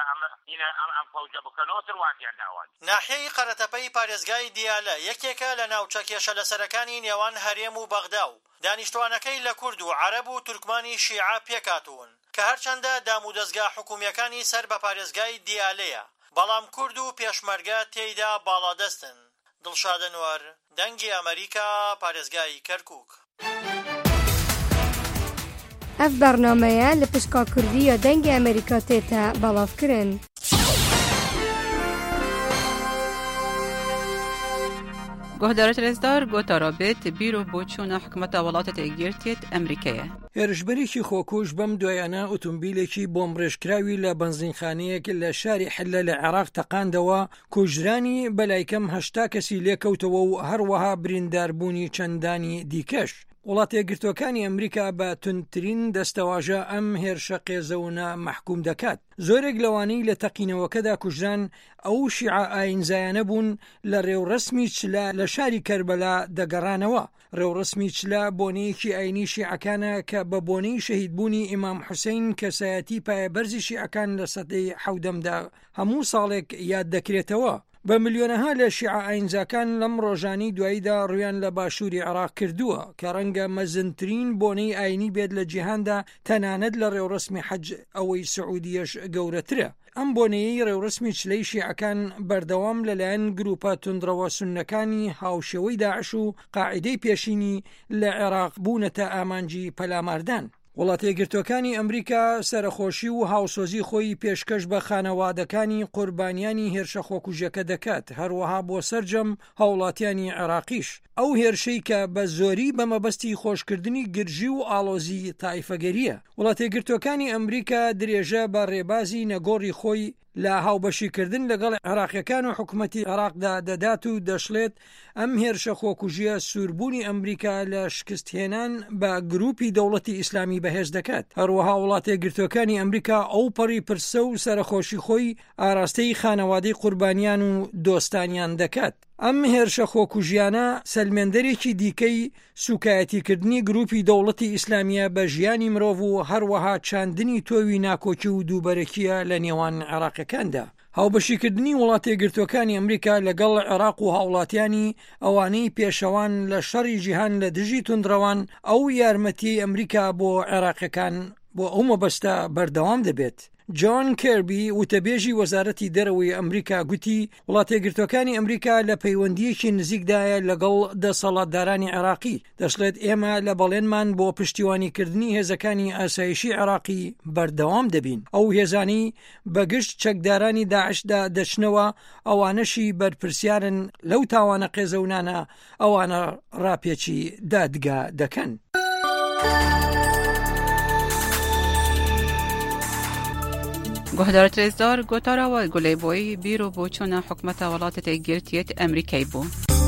ئەم فەوجە بکەنەوە تر واتیان داوان. ناحیەی قەرەتەپەی پارێزگای دیالە یەکێکە لە ناوچە کێشە لەسەرەکانی نێوان هەرێم و بەغدا و دانیشتوانەکەی لە کورد و عەرەب و تورکمانی شیعە پێکاتون کە هەرچەندە دامودەستگا حکوومیەکانی سەر بە پارێزگای دیالەیە بەڵام کورد و پێشمەرگە تێیدا باڵادەستن. دڵشاد ئەنوەر دەنگی ئەمریکا پارێزگای کەرکووک. ئەف بەرنامەیە لە پشکا کوردیە دەنگی ئەمریکا تێتە بەڵاوکردن. گۆهدارە رێزدار گۆتا رابێت بیرۆ بۆ چوونە حکومەتە وڵاتە تێگیرتێت ئەمریکایە. هێرشبەرێکی خۆکوش بەم دوایانە ئۆتۆمبیلێکی بۆمڕێژکراوی لە بەنزینخانەیەک لە شاری حلە لە عێراق تەقاندەوە کوژرانی بەلایکەم 80 کەسی لێکەوتەوە و هەروەها برینداربوونی چەندانی دیکەش. وڵاتە یەکگرتووەکانی ئەمریکا بە تونترین دەستەواژە ئەم هێرشە قێزەونە محکوم دەکات. زۆرێک لەوانەی لە تەقینەوەکەدا کوژران ئەو شیعە ئاینزایانە بوون لە ڕێوڕسمی چلا لە شاری کەربەلا دەگەڕانەوە. ڕێوڕسمی چلا بۆنەیەکی ئاینی شیعەکانە کە بە بۆنەی شەهیدبوونی ئیمام حوسەین کەسایەتی پایەبەرزی شیعەکان لە سەدەی حەودەمدا هەموو ساڵێک یاد دەکرێتەوە. بە ملیۆنەها لە شیعە ئاینزاکان لەم ڕۆژانی دواییدا ڕویان لە باشووری عێراق کردووە کە ڕەنگە مەزنترین بۆنەی ئاینی بێت لە جیهاندا تەنانەت لە ڕێوڕسمی حەج ئەوەی سعودیەش گەورەترە. ئەم بۆنەیەی ڕێوڕسمی چلەی شیعەکان بەردەوام لەلایەن گروپە توندڕەوە سوننەکانی هاوشێوەی داعش و قاعیدەی پێشینی لە عێراق بوونەتە ئامانجی پەلاماردان. وڵاتە یەکگرتووەکانی ئەمریکا سەرخۆشی و هاوسۆزی خۆی پێشکەش بە خانەوادەکانی قوربانیانی هێرشە خۆکوژەکە دەکات هەروەها بۆ سەرجەم هاوڵاتیانی عێراقیش ئەو هێرشەی کە بە زۆری بە مەبەستی خۆشکردنی گرژی و ئاڵۆزی تایفەگەریە. وڵاتە یەکگرتووەکانی ئەمریکا درێژە بە ڕێبازی نەگۆڕی خۆی لە هاوبەشیکردن لەگەڵ عێراقیەکان و حکوومەتی عێراقدا دەدات و دەشڵێت ئەم هێرشە خۆکوژیە سووربوونی ئەمریکا لە شکستهێنان بە گروپی دەوڵەتی ئیسلامی بەهێز دەکات. هەروەها وڵاتە یەکگرتووەکانی ئەمریکا ئەو پەڕی پرسە و سەرخۆشی خۆی ئاراستەی خانەوادەی قوربانیان و دۆستانیان دەکات. ئەم هێرشە خۆکوژیانە سەلمێندەرێکی دیکەی سوکایەتیکردنی گروپی دەوڵەتی ئیسلامیە بە ژیانی مرۆڤ و هەروەها چاندنی تۆوی ناکۆکی و دووبەرەکیە لە نێوان عێراقیەکاندا. هاوبەشیکردنی وڵاتە یەکگرتووەکانی ئەمریکا لەگەڵ عێراق و هاوڵاتیانی ئەوانەی پێشەوان لە شەڕی جیهان لە دژی توندڕەوان ئەو یارمەتی ئەمریکا بۆ عێراقیەکان بۆ ئەو مەبەستە بەردەوام دەبێت. جۆن کێربی وتەبێژی وەزارەتی دەرەوەی ئەمریکا گوتی وڵاتە یەکگرتووەکانی ئەمریکا لە پەیوەندیەکی نزیکدایە لەگەڵ دەسەڵاتدارانی عێراقی دەشڵێت ئێمە لە بەڵێنمان بۆ پشتیوانیکردنی هێزەکانی ئاسایشی عێراقی بەردەوام دەبین. ئەو هێزانی بەگشت چەکدارانی داعشدا دەچنەوە ئەوانەشی بەرپرسیارن لەو تاوانە قێزەونانە ئەوانە ڕاپێکی دادگا دەکەن. گۆهدارە رێزدار گۆتاراوە گولەیبۆی بیرۆ بۆ چۆنە حکومەتە وڵاتە یەکگرتوویەت ئەمریکای بوو.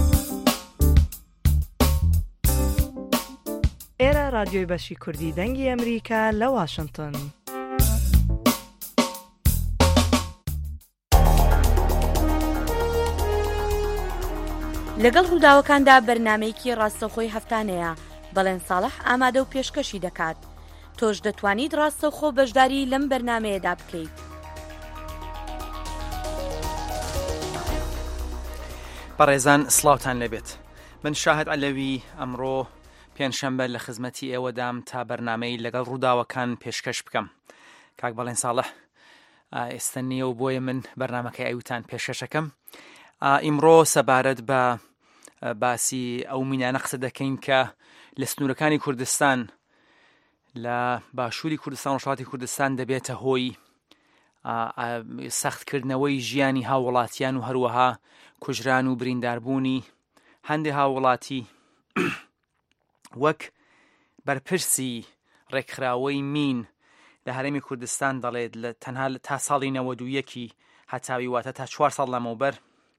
ئێرە رادیۆی بەشی کوردی دەنگی ئەمریکا لە واشنگتن. لەگەڵ ڕووداوەکاندا بەرنامەیەکی ڕاستەوخۆی هەفتانەیە بەڵێن ساڵح ئامادە و پێشکەشی دەکات. تۆش دەتوانیت ڕاستەوخۆ بەشداری لەم بەرنامەیەدا بکەیت. بەڕێزان سڵاوتان لەبێت. من شاهد عەلەوی ئەمڕۆ پێنجشەمبە لە خزمەتی ئێوەدام تا بەرنامەی لەگەڵ ڕووداوەکان پێشکەش بکەم. کاک بەڵێن ساڵح ئێستا نییە و بۆیە من بەرنامەکەی ئەوتان پێشکەشەکەم. ئیمڕۆ سەبارەت بە باسی ئەو مینانە قسە دەکەین کە لە سنوورەکانی کوردستان لە باشووری کوردستان و ڕۆژهەڵاتی کوردستان دەبێتە هۆی سەختکردنەوەی ژیانی هاوڵاتیان و هەروەها کوژران و برینداربوونی هەندێک هاوڵاتی وەک بەرپرسی ڕێکخراوەی مین لە هەرێمی کوردستان دەڵێت لە تەنها تا ساڵی 91 هەتاوی واتە تا 4 ساڵ لەمەوبەر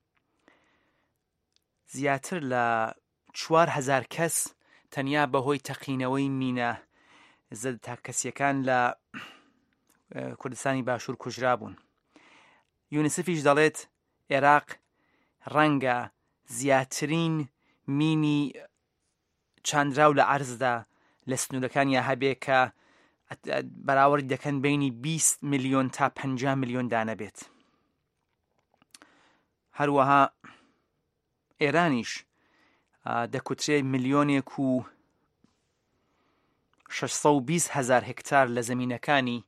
زیاتر لە 4,000 کەس تەنیا بەهۆی تەقینەوەی مینە زەد تاکەسیەکان لە کوردستانی باشوور کوژرا بوون. یونیسفیش دەڵێت عێراق ڕەنگە زیاترین مینی چاندراو لە عەرزدا لە سنوورەکانیا هەبێ کە بەراوردی دەکەن بینی 20 ملیۆن تا 50 ملیۆن دانە بێت. هەروەها ئێرانیش دەکوترێ ملیۆنێک و 620,000 هکتار لە زەمینەکانی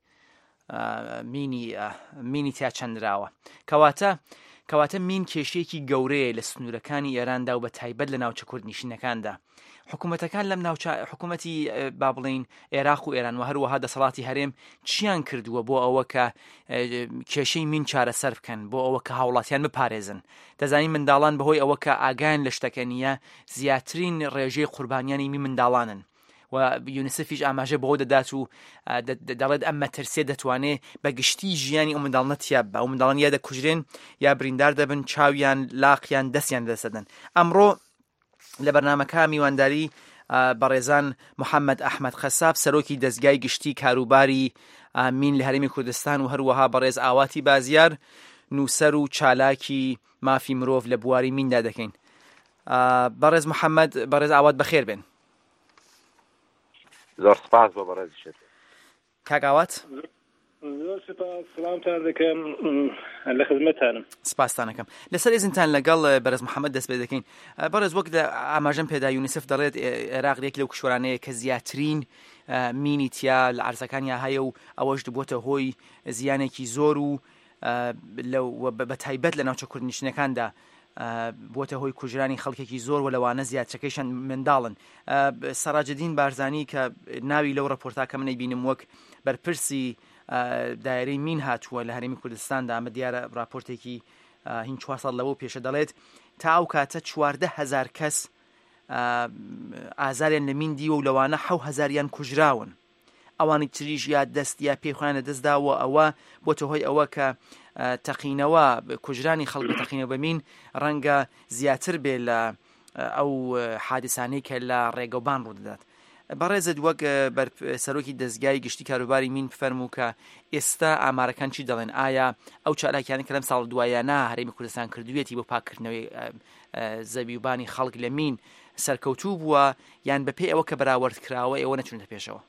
مینی تیا چەندراوە. کەواتە مین کێشەیەکی گەورەیە لە سنوورەکانی ئێراندا و بە تایبەت لە ناوچە کوردنشینەکاندا. حکوومەتەکان لەم ناوچە حکوومەتی با بڵین عێراق و ئێران و هەروەها دەسەڵاتی هەرێم چیان کردووە بۆ ئەوە کە کێشەی مین چارەسەر بکەن، بۆ ئەوە کە هاوڵاتیان بپارێزن. دەزانین منداڵان بەهۆی ئەوە کە ئاگایان لە شتەکە نییە زیاترین ڕێژەی قوربانیانی می منداڵانن و یونیسفیش ئاماژە بۆ دەدات و دەڵێت ئەم مەترسیە دەتوانێت بە گشتی ژیانی ئەو منداڵنە تیاب بە ئەو منداڵان یا دەکوژرێن یا بریندار دەبن، چاویان لاقیان دەستیان دەسەدەن. ئەمڕۆ لە بەرنامەکە میوانداری بەڕێزان محەممەد ئەحمەد خەساب سەرۆکی دەستگای گشتی کاروباری مین لە هەرێمی کوردستان و هەروەها بەڕێز ئاواتی بازیار نووسەر و چالاکی مافی مرۆڤ لە بواری میندا دەکەین. بەڕێز محەممەد بەڕێز ئاوات بەخێر بێن. زۆر سپاس بۆ بەڕێزیشت. کاک ئاوات زۆر سپاس، سلامتان دەکەم، لە خزمەتانم. سپاستانەکەم. لەسەر ئێزنتان لەگەڵ بەرز محەممەد دەست پێ دەکەین. بەڕێز وەک ئاماژەم پێدا یونیسف دەڵێت عێراق یەک لەو کشوەرانەیە کە زیاترین مینی تیا لە عەرزەکانیان هەیە و ئەوەش دەبووەتە هۆی زیانێکی زۆر و بە تایبەت لە ناوچە کوردنشینەکاندا بۆتە هۆی کوژرانی خەڵکێکی زۆر و لەوانە زیادچەکەیشان منداڵن. سەراجدین بارزانی کە ناوی لەو ڕەپۆرتا کە من نەیبینم وەک بەرپرسی دایرەی مین هاتووە لە هەرێمی کوردستاندا، ئەمە دیارە راپۆرتێکی هین 4 ساڵ لەوە پێشە، دەڵێت تا ئەو کاتە 14,000 کەس ئازاریان لە مین دیوە و لەوانە 7,000یان کوژراون. ئەوانی تریش یا دەست یا پێخوانە دەستداوە. ئەوە بۆتە هۆی ئەوە کە تەقینەوە کوژرانی خەڵک تەقینەوە بەمین ڕەنگە زیاتر بێ لە ئەو حادثانەی کە لە ڕێگەوبان ڕوودەدات. بەڕێزت وەک سەرۆکی دەستگای گشتی کاروباری مین بفەرموو کە ئێستا ئامارەکان چی دەڵێن؟ ئایا ئەو چالاکیانە کە لەم ساڵ دوایانە هەرێمی کوردستان کردوێتی بۆ پاکردنەوەی زەویوبانی خەڵک لە مین سەرکەوتوو بووە یان بەپێی ئەوە کە بەراورد کراوە ئێوە نەچونتە پێشەوە؟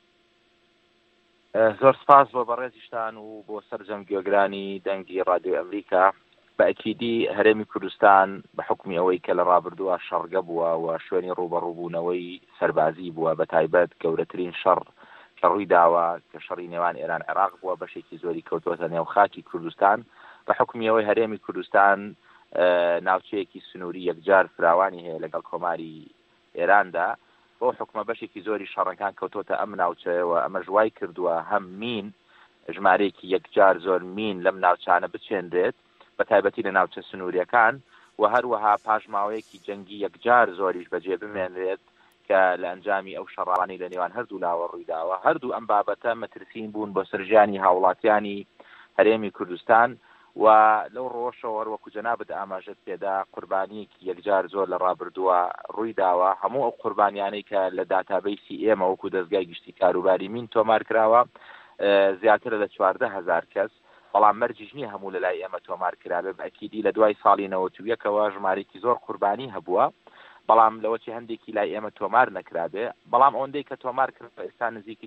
زۆر سپاس بۆ بەڕێزیشتان و بۆ سەرجەم گوێگرانی دەنگی ڕادیۆ ئەمریکا. بە ئەکیدی هەرێمی کوردستان بە حکمی ئەوەی کە لە ڕابردووە شەڕگە بووە و شوێنی ڕوبەڕووبوونەوەی سەربازی بووە، بە تایبەت گەورەترین شەڕ کە ڕووی داوە کە شەڕی نێوان ئێران عێراق بووە بەشێکی زۆری کەوتوەتە نێو خاکی کوردستان بە حکمیەوەی هەرێمی کوردستان ناوچەیەکی سنووری یەکجار فراوانی هەیە لەگەڵ کۆماری ئێراندا بۆ حکومە بەشێکی زۆری شەڕەکان کەوتۆتە ئەم ناوچەیەوە ئەمە ژوای کردووە هەم مین ژمارەیەکی یەکجار زۆر مین لەم ناوچانە بچێندرێت بە تایبەتی لە ناوچە سنووریەکان و هەروەها پاژماوەیەکی جەنگی یەکجار زۆریش بەجێ بمێنرێت کە لە ئەنجامی ئەو شەڕانی لە نێوان هەردوو لاوە ڕوویداوە هەردوو ئەم بابەتە مەترسین بوون بۆ سەرژیانی هاوڵاتیانی هەرێمی کوردستان و لەو ڕۆژەوە وەکو جەنابەت ئاماژەت پێدا قوربانیەکی یەکجار زۆر لە ڕابردووە ڕوویداوە هەموو ئەو قوربانیانەی کە لە داتابەیسی ئێمە وەکو دەستگای گشتی کاروباری مین تۆمار کراوە زیاتر لە 14,000 کەس بەڵام مەرجیش نییە هەموو لە لای ئێمە تۆمار کرابێ بەئەکیدی لە دوای ساڵی 91ەوە ژمارەی زۆر قوربانی هەبووە بەڵام لەوەی هەندێکی لای ئێمە تۆمار نەکرابێ بەڵام ئەوەندەی کە تۆمار کرد ئێستا نزیکی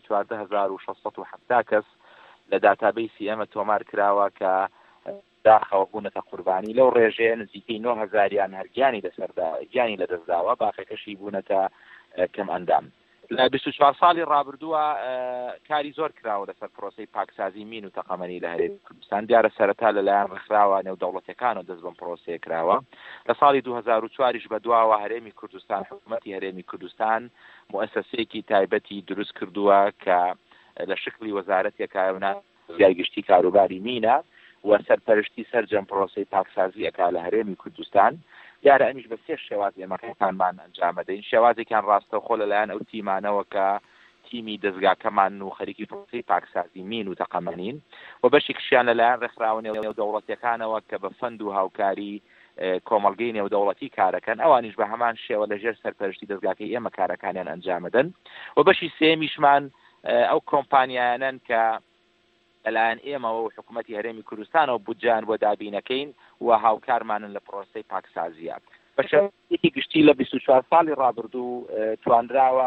14,670 کەس لە داتابەیسی ئێمە تۆمار کراوە کە داخەوە بوونەتە قوربانی لەو ڕێژەیە نزیکەی 9,000یان هەرگیانی لەسەردا گیانی لەدەستداوە باقیەکەشی بوونەتە کەم ئەندام لە 24 ساڵی ڕابردووە کاری زۆر کراوە لەسەر پرۆسەی پاکسازی مین و تەقەمەنی لە هەرێمی کوردستان دیارە سەرەتا لەلایەن ڕێکخراوە نێودەوڵەتیەکان و دەست بەم پرۆسەیە کراوە لە ساڵی 2004ش بەدواوە هەرێمی کوردستان حکوومەتی هەرێمی کوردستان مؤسسەیەکی تایبەتی دروست کردووە کە لە شکلی وەزارەتێکایەوە دەستگای گشتی کاروباری مینە و سەرپەرشتی سەرجەم پرۆسەی پاکسازی ئەکا لە هەرێمی کوردستان دیارە ئەمیش بە سێ شێواز ئێمەکانمان ئەنجامەدەین شێوازێکیان ڕاستەوخۆ لەلایەن ئەو تیمانەوە کە تیمی دەستگاکەمان و خەریکی پرۆسەی پاکسازی مین و تەقەمەنین و بەشێکشیان لەلایەن ڕێکخراوە نێودەوڵەتیەکانەوە کە بە فەند و هاوکاری کۆمەڵگەی نێودەوڵەتی کارەکەن ئەوانیش بە هەمان شێوە لەژێر سەرپەرشتی دەستگاکەی ئێمە کارەکانیان ئەنجامەدەن و بەشی سێمیشمان ئەو کۆمپانیایانن کە لەلایەن ئێمەوە و حکوومەتی هەرێمی کوردستانەوە بودجان بۆ دابینەکەین و هاوکارمانن لە پرۆسەی پاکسازیە بەشێکی گشتی لە 24 ساڵی ڕابردوو توانراوە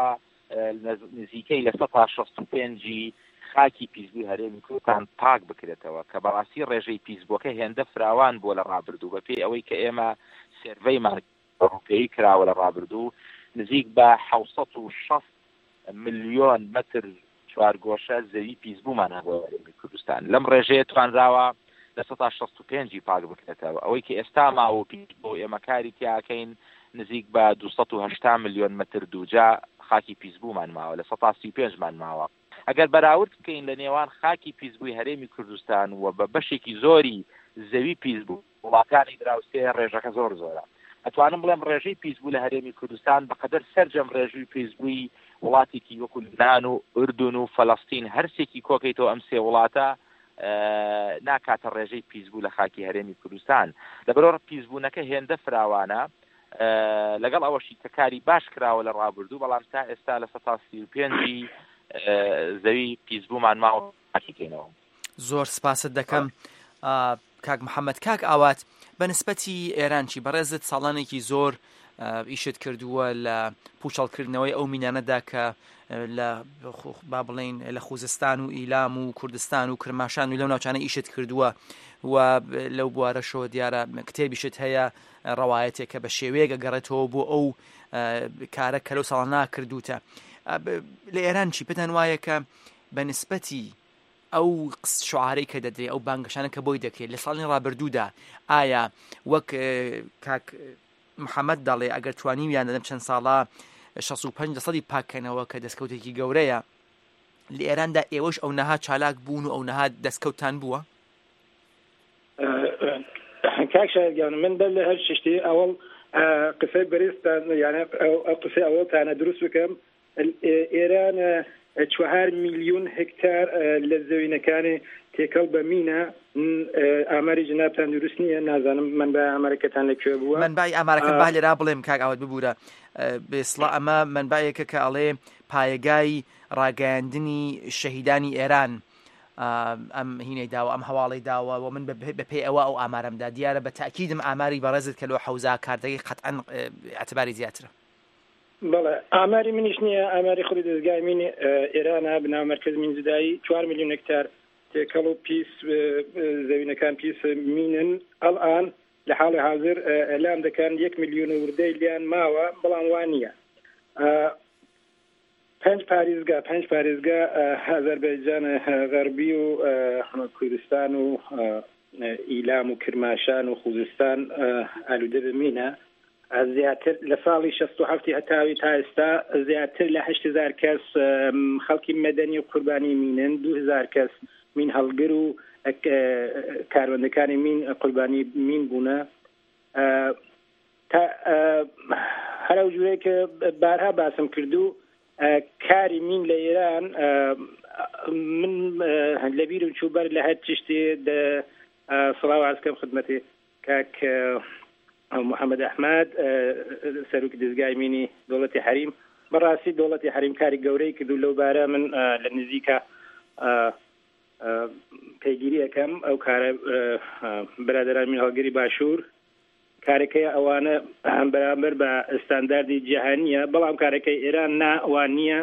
نزیکەی لە 165 خاکی پیسبووی هەرێمی کوردستان پاک بکرێتەوە کە بەڕاستی ڕێژەی پیسبووەکە هێندە فراوان بۆ لە ڕابردوو بە پێی ئەوەی کە ئێمە سێرڤەیمان ڕوپێی کراوە لە ڕابردوو نزیک بە 760 ملیۆن متر چوارگۆشە زەوی پیسبوومان هەبووە هەرێمی کوردستان لەم ڕێژەیە توانراوە لە 165 پاک بکرێتەوە ئەوەی کە ئێستا ماوە پیس بۆ ئێمە کاری تیاکەین نزیک بە 280 ملیۆن متر دووجا خاکی پیسبوومان ماوە لە 135مان ماوە ئەگەر بەراورد بکەین لە نێوان خاکی پیسبووی هەرێمی کوردستان و بە بەشێکی زۆری زەوی پیسبوو وڵاتانی دراوسێ ڕێژەکە زۆر زۆرە ئەتوانم بڵێم ڕێژەی پیسبوو لە هەرێمی کوردستان بەقەدەر سەرجەم ڕێژوی پیسبووی وڵاتێکی وەکو لوبنان و ئوردون و فەڵەستین هەرسێکی کۆکەیتەوە ئەم سێ وڵاتە ناکاتە ڕێژەی پیسبوو لە خاکی هەرێمی کوردستان لەبەرەوە پیسبوونەکە هێندە فراوانە لەگەڵ ئەوەشی کە کاری باش کراوە لە ڕابردوو بەڵام تا ئێستا لە 135 زەوی پیسبوومان ماوەکەینەوە زۆر سپاست دەکەم کاک محەممەد کاک ئاوات بەنسبەتی ئێرانچی بەڕێزت ساڵانێکی زۆر ئیشت کردووە لە پوچەڵکردنەوەی ئەو مینانەدا کە لە با بڵێن لە خوزستان و ئیلام و کوردستان و کرماشان و لەو ناوچانە ئیشت کردووە و لەو بوارەشەوە دیارە کتێبیشت هەیە ڕەوایەتێک کە بە شێوەیەک گەڕێتەوە بۆ ئەو کارە کە لەو ساڵ ناکردوتە لە ئێران چی پێتان وایە کە بەنسبەتی ئەو شعارەی کە دەدرێت ئەو بانگەشانە کە بۆی دەکرێت لە ساڵی ڕابردوودا ئایا وەک کاک محەممەد دەڵێ ئەگەر توانیمیان دەدەم چەند ساڵە 65% پاکەنەوە کە دەستکەوتێکی گەورەیە لە ئێراندا ئێوەش ئەو نەها چالاک بوون و ئەو نەها دەستکەوتان بووە کاک شایگیان من بەر لە هەر شتێ ئەوڵ قسەی بەرزتان یانە ئەو قسەی ئەوڵتانە دروست بکەم ئێران 4 میلیۆن هکتار لە زەوینەکانی تێکەڵ بە مینە ئاماری جنابتان دروست نییە نازانم من بە ئامارەکەتان لەکوێ بووە من بای ئامارەکە با لێرا بڵێم کاک ئاوات ببوورە بێسڵا ئەمە منبایەکە کە ئەڵێ پایەگای ڕاگەاندنی شەهیدانی ئێران ئەم هینەی داوە ئەم هەواڵی داوە و من بەپێی ئەوە ئەو ئامارەمدا دیارە بە تاکیدم ئاماری بەڕێزت کە لەوە حەوزا کاردەکەی قەتعەن ئەتباری زیاترە بەڵێ ئاماری منیش نییە ئاماری خودی دەستگای مینی ئێرانە بناو مرکز مینزدایی 4 میلیۆن هکتار تێکەڵ و پیس زەوینەکان پیس مینن ئەڵئان لە حاڵی حاضر ئەلام دەکەن 1 میلیۆن وردەی لیان ماوە بەڵام وان نییە 5 پارێزگا ئازەربایجان غەربی و کوردستان و ئیلام و کرماشان و خوزستان ئالوودە بمینە. زیاتر لە ساڵی 67 هەتاوی تا ئێستا زیاتر لە 8,000 کەس خەڵکی مەدەنی و قوربانی مینن، 2,000 کەس مین هەڵگر و کاروەندەکانی مین قوربانی مین بوونە. هەرو جوورەیە کە بارها باسم کردو کاری مین لە ئێران من لەبیرم چوو بەر لە هەر تشتێ سڵاو عەرزکەم خدمەتێ کاک محەممەد ئەحمەد سەرۆکی دەزگای مینی دەوڵەتی حەریم. بەڕاستی دەوڵەتی حەریم کاری گەورەی کردو لەو بارە من لە نزیکە پێگیری ئەەکەم. ئەو کارە برادران من هەڵگەری باشوور کارەکەی ئەوانە بەرامبەر بە ئستانداردی جیهانیە، بەڵام کارەکەی ئێران ناوان نییە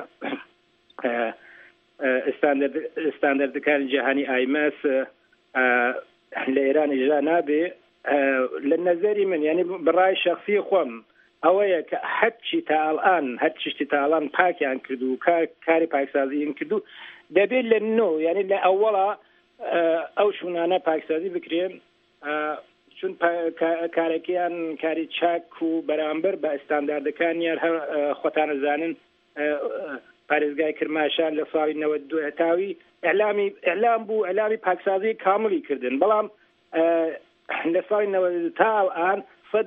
ئستانداردەکانی جیهانی ئایمەس لە ئێران ئیجرا نابێ. لە نەزەری من یعنی بڕای شخصی خۆم ئەوەیە کە هەرچی تا ئەڵان پاکیان کردو کاری پاکسازیان کردو دەبێت لە نۆ یعنی لە ئەوڵە ئەو شوونانە پاکسازی بکرێن، چون کارێکیان کاری چاک و بەرامبەر بە ئستانداردەکانیان هەر خۆتانە زانن. پارێزگای کرماشان لە ساڵی 92 هەتاوی ئەعلام بوو ئەعلامی پاکسازی کاملی کردن، بەڵام لە ساڵی 90 تا ئەڵان